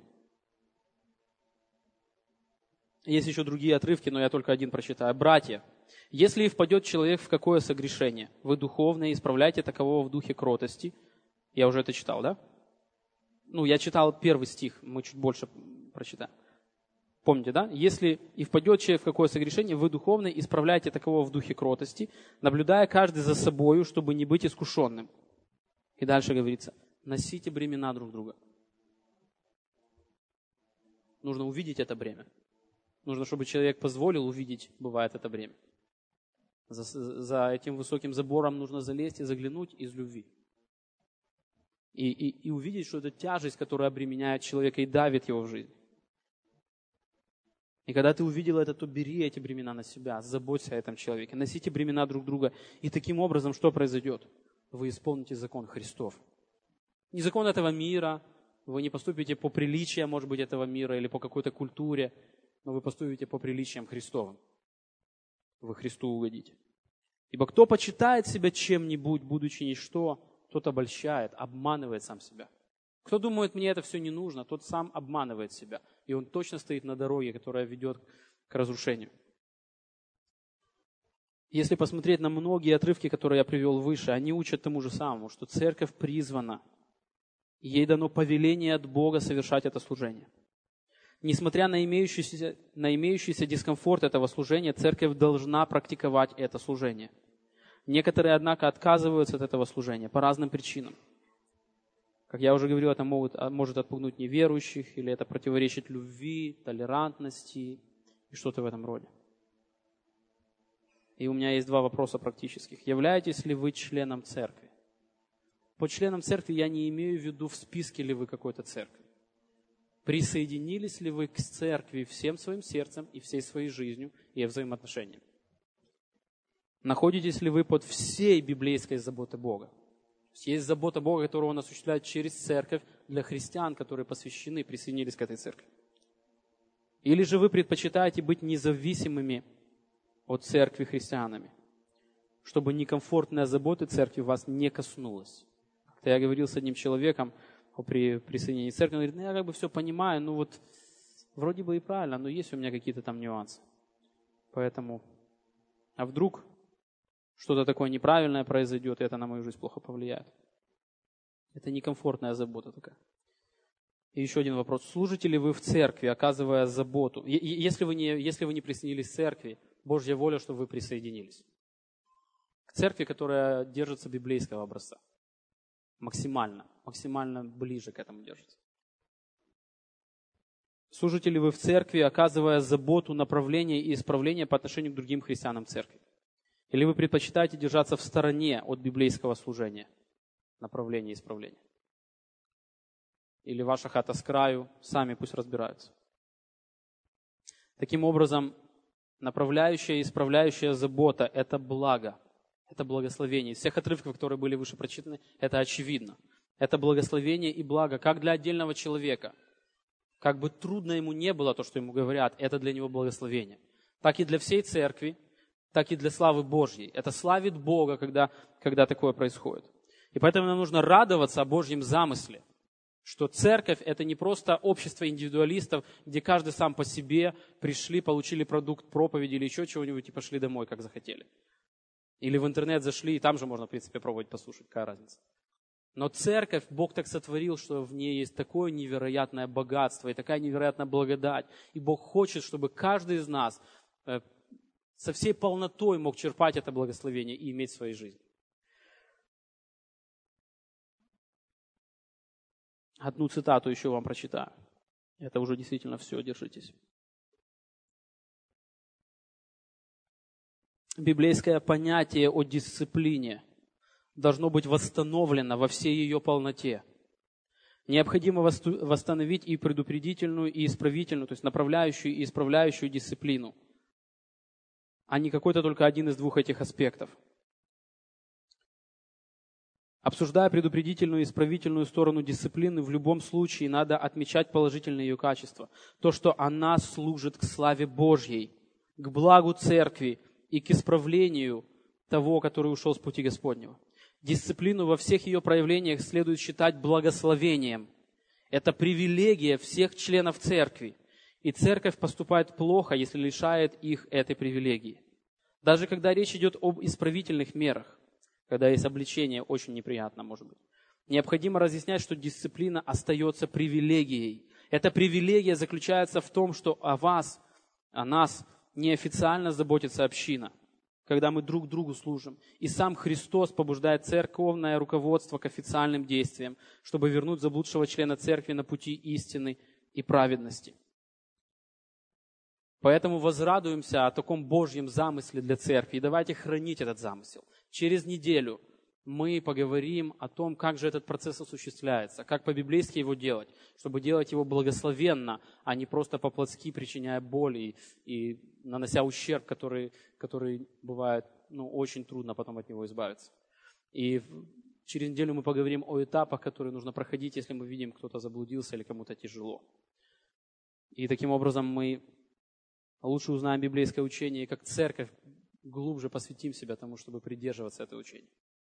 Есть еще другие отрывки, но я только один прочитаю. «Братья, если и впадет человек в какое согрешение, вы духовные, исправляйте такового в духе кротости». Я уже это читал, да? Ну, я читал первый стих, мы чуть больше прочитаем. Помните, да? «Если и впадет человек в какое согрешение, вы духовные, исправляйте такового в духе кротости, наблюдая каждый за собою, чтобы не быть искушенным». И дальше говорится, носите бремена друг друга. Нужно увидеть это бремя. Нужно, чтобы человек позволил увидеть, бывает, это бремя. За, за этим высоким забором нужно залезть и заглянуть из любви. И, и, и увидеть, что это тяжесть, которая обременяет человека и давит его в жизнь. И когда ты увидел это, то бери эти бремена на себя, заботься о этом человеке, носите бремена друг друга. И таким образом что произойдет? Вы исполните закон Христов. Не закон этого мира, вы не поступите по приличиям, может быть, этого мира или по какой-то культуре, но вы поступите по приличиям Христовым. Вы Христу угодите. Ибо кто почитает себя чем-нибудь, будучи ничто, тот обольщает, обманывает сам себя. Кто думает, мне это все не нужно, тот сам обманывает себя. И он точно стоит на дороге, которая ведет к разрушению. Если посмотреть на многие отрывки, которые я привел выше, они учат тому же самому, что церковь призвана, и ей дано повеление от Бога совершать это служение. Несмотря на имеющийся, на имеющийся дискомфорт этого служения, церковь должна практиковать это служение. Некоторые, однако, отказываются от этого служения по разным причинам. Как я уже говорил, это могут, может отпугнуть неверующих, или это противоречит любви, толерантности и что-то в этом роде. И у меня есть два вопроса практических. Являетесь ли вы членом церкви? Под членом церкви я не имею в виду, в списке ли вы какой-то церкви. Присоединились ли вы к церкви всем своим сердцем и всей своей жизнью и взаимоотношениями? Находитесь ли вы под всей библейской заботой Бога? Есть забота Бога, которую Он осуществляет через церковь для христиан, которые посвящены, присоединились к этой церкви. Или же вы предпочитаете быть независимыми от церкви христианами, чтобы некомфортная забота церкви вас не коснулась. Как-то я говорил с одним человеком при присоединении к церкви, он говорит, ну я как бы все понимаю, ну вот вроде бы и правильно, но есть у меня какие-то там нюансы. Поэтому, а вдруг что-то такое неправильное произойдет, и это на мою жизнь плохо повлияет. Это некомфортная забота такая. И еще один вопрос. Служите ли вы в церкви, оказывая заботу? Если вы не, если вы не присоединились к церкви, Божья воля, чтобы вы присоединились. К церкви, которая держится библейского образца. Максимально, максимально ближе к этому держится. Служите ли вы в церкви, оказывая заботу, направление и исправление по отношению к другим христианам церкви? Или вы предпочитаете держаться в стороне от библейского служения, направления и исправления? Или ваша хата с краю, сами пусть разбираются. Таким образом, направляющая и исправляющая забота – это благо, это благословение. Из всех отрывков, которые были выше прочитаны, это очевидно. Это благословение и благо как для отдельного человека. Как бы трудно ему не было то, что ему говорят, это для него благословение. Так и для всей церкви, так и для славы Божьей. Это славит Бога, когда, когда такое происходит. И поэтому нам нужно радоваться о Божьем замысле. Что церковь – это не просто общество индивидуалистов, где каждый сам по себе пришли, получили продукт проповеди или еще чего-нибудь и пошли домой, как захотели. Или в интернет зашли, и там же можно, в принципе, пробовать послушать, какая разница. Но церковь, Бог так сотворил, что в ней есть такое невероятное богатство и такая невероятная благодать. И Бог хочет, чтобы каждый из нас со всей полнотой мог черпать это благословение и иметь в своей жизни. Одну цитату еще вам прочитаю. Это уже действительно все, держитесь. Библейское понятие о дисциплине должно быть восстановлено во всей ее полноте. Необходимо восстановить и предупредительную, и исправительную, то есть направляющую и исправляющую дисциплину, а не какой-то только один из двух этих аспектов. Обсуждая предупредительную и исправительную сторону дисциплины, в любом случае надо отмечать положительные ее качества. То, что она служит к славе Божьей, к благу церкви и к исправлению того, который ушел с пути Господнего. Дисциплину во всех ее проявлениях следует считать благословением. Это привилегия всех членов церкви. И церковь поступает плохо, если лишает их этой привилегии. Даже когда речь идет об исправительных мерах, когда есть обличение, очень неприятно, может быть. Необходимо разъяснять, что дисциплина остается привилегией. Эта привилегия заключается в том, что о вас, о нас неофициально заботится община, когда мы друг другу служим. И сам Христос побуждает церковное руководство к официальным действиям, чтобы вернуть заблудшего члена церкви на пути истины и праведности. Поэтому возрадуемся о таком Божьем замысле для церкви. И давайте хранить этот замысел. Через неделю мы поговорим о том, как же этот процесс осуществляется, как по-библейски его делать, чтобы делать его благословенно, а не просто по-плотски причиняя боль и, и нанося ущерб, который, который бывает ну, очень трудно потом от него избавиться. И через неделю мы поговорим о этапах, которые нужно проходить, если мы видим, кто-то заблудился или кому-то тяжело. И таким образом мы лучше узнаем библейское учение, и как церковь глубже посвятим себя тому, чтобы придерживаться этого учения.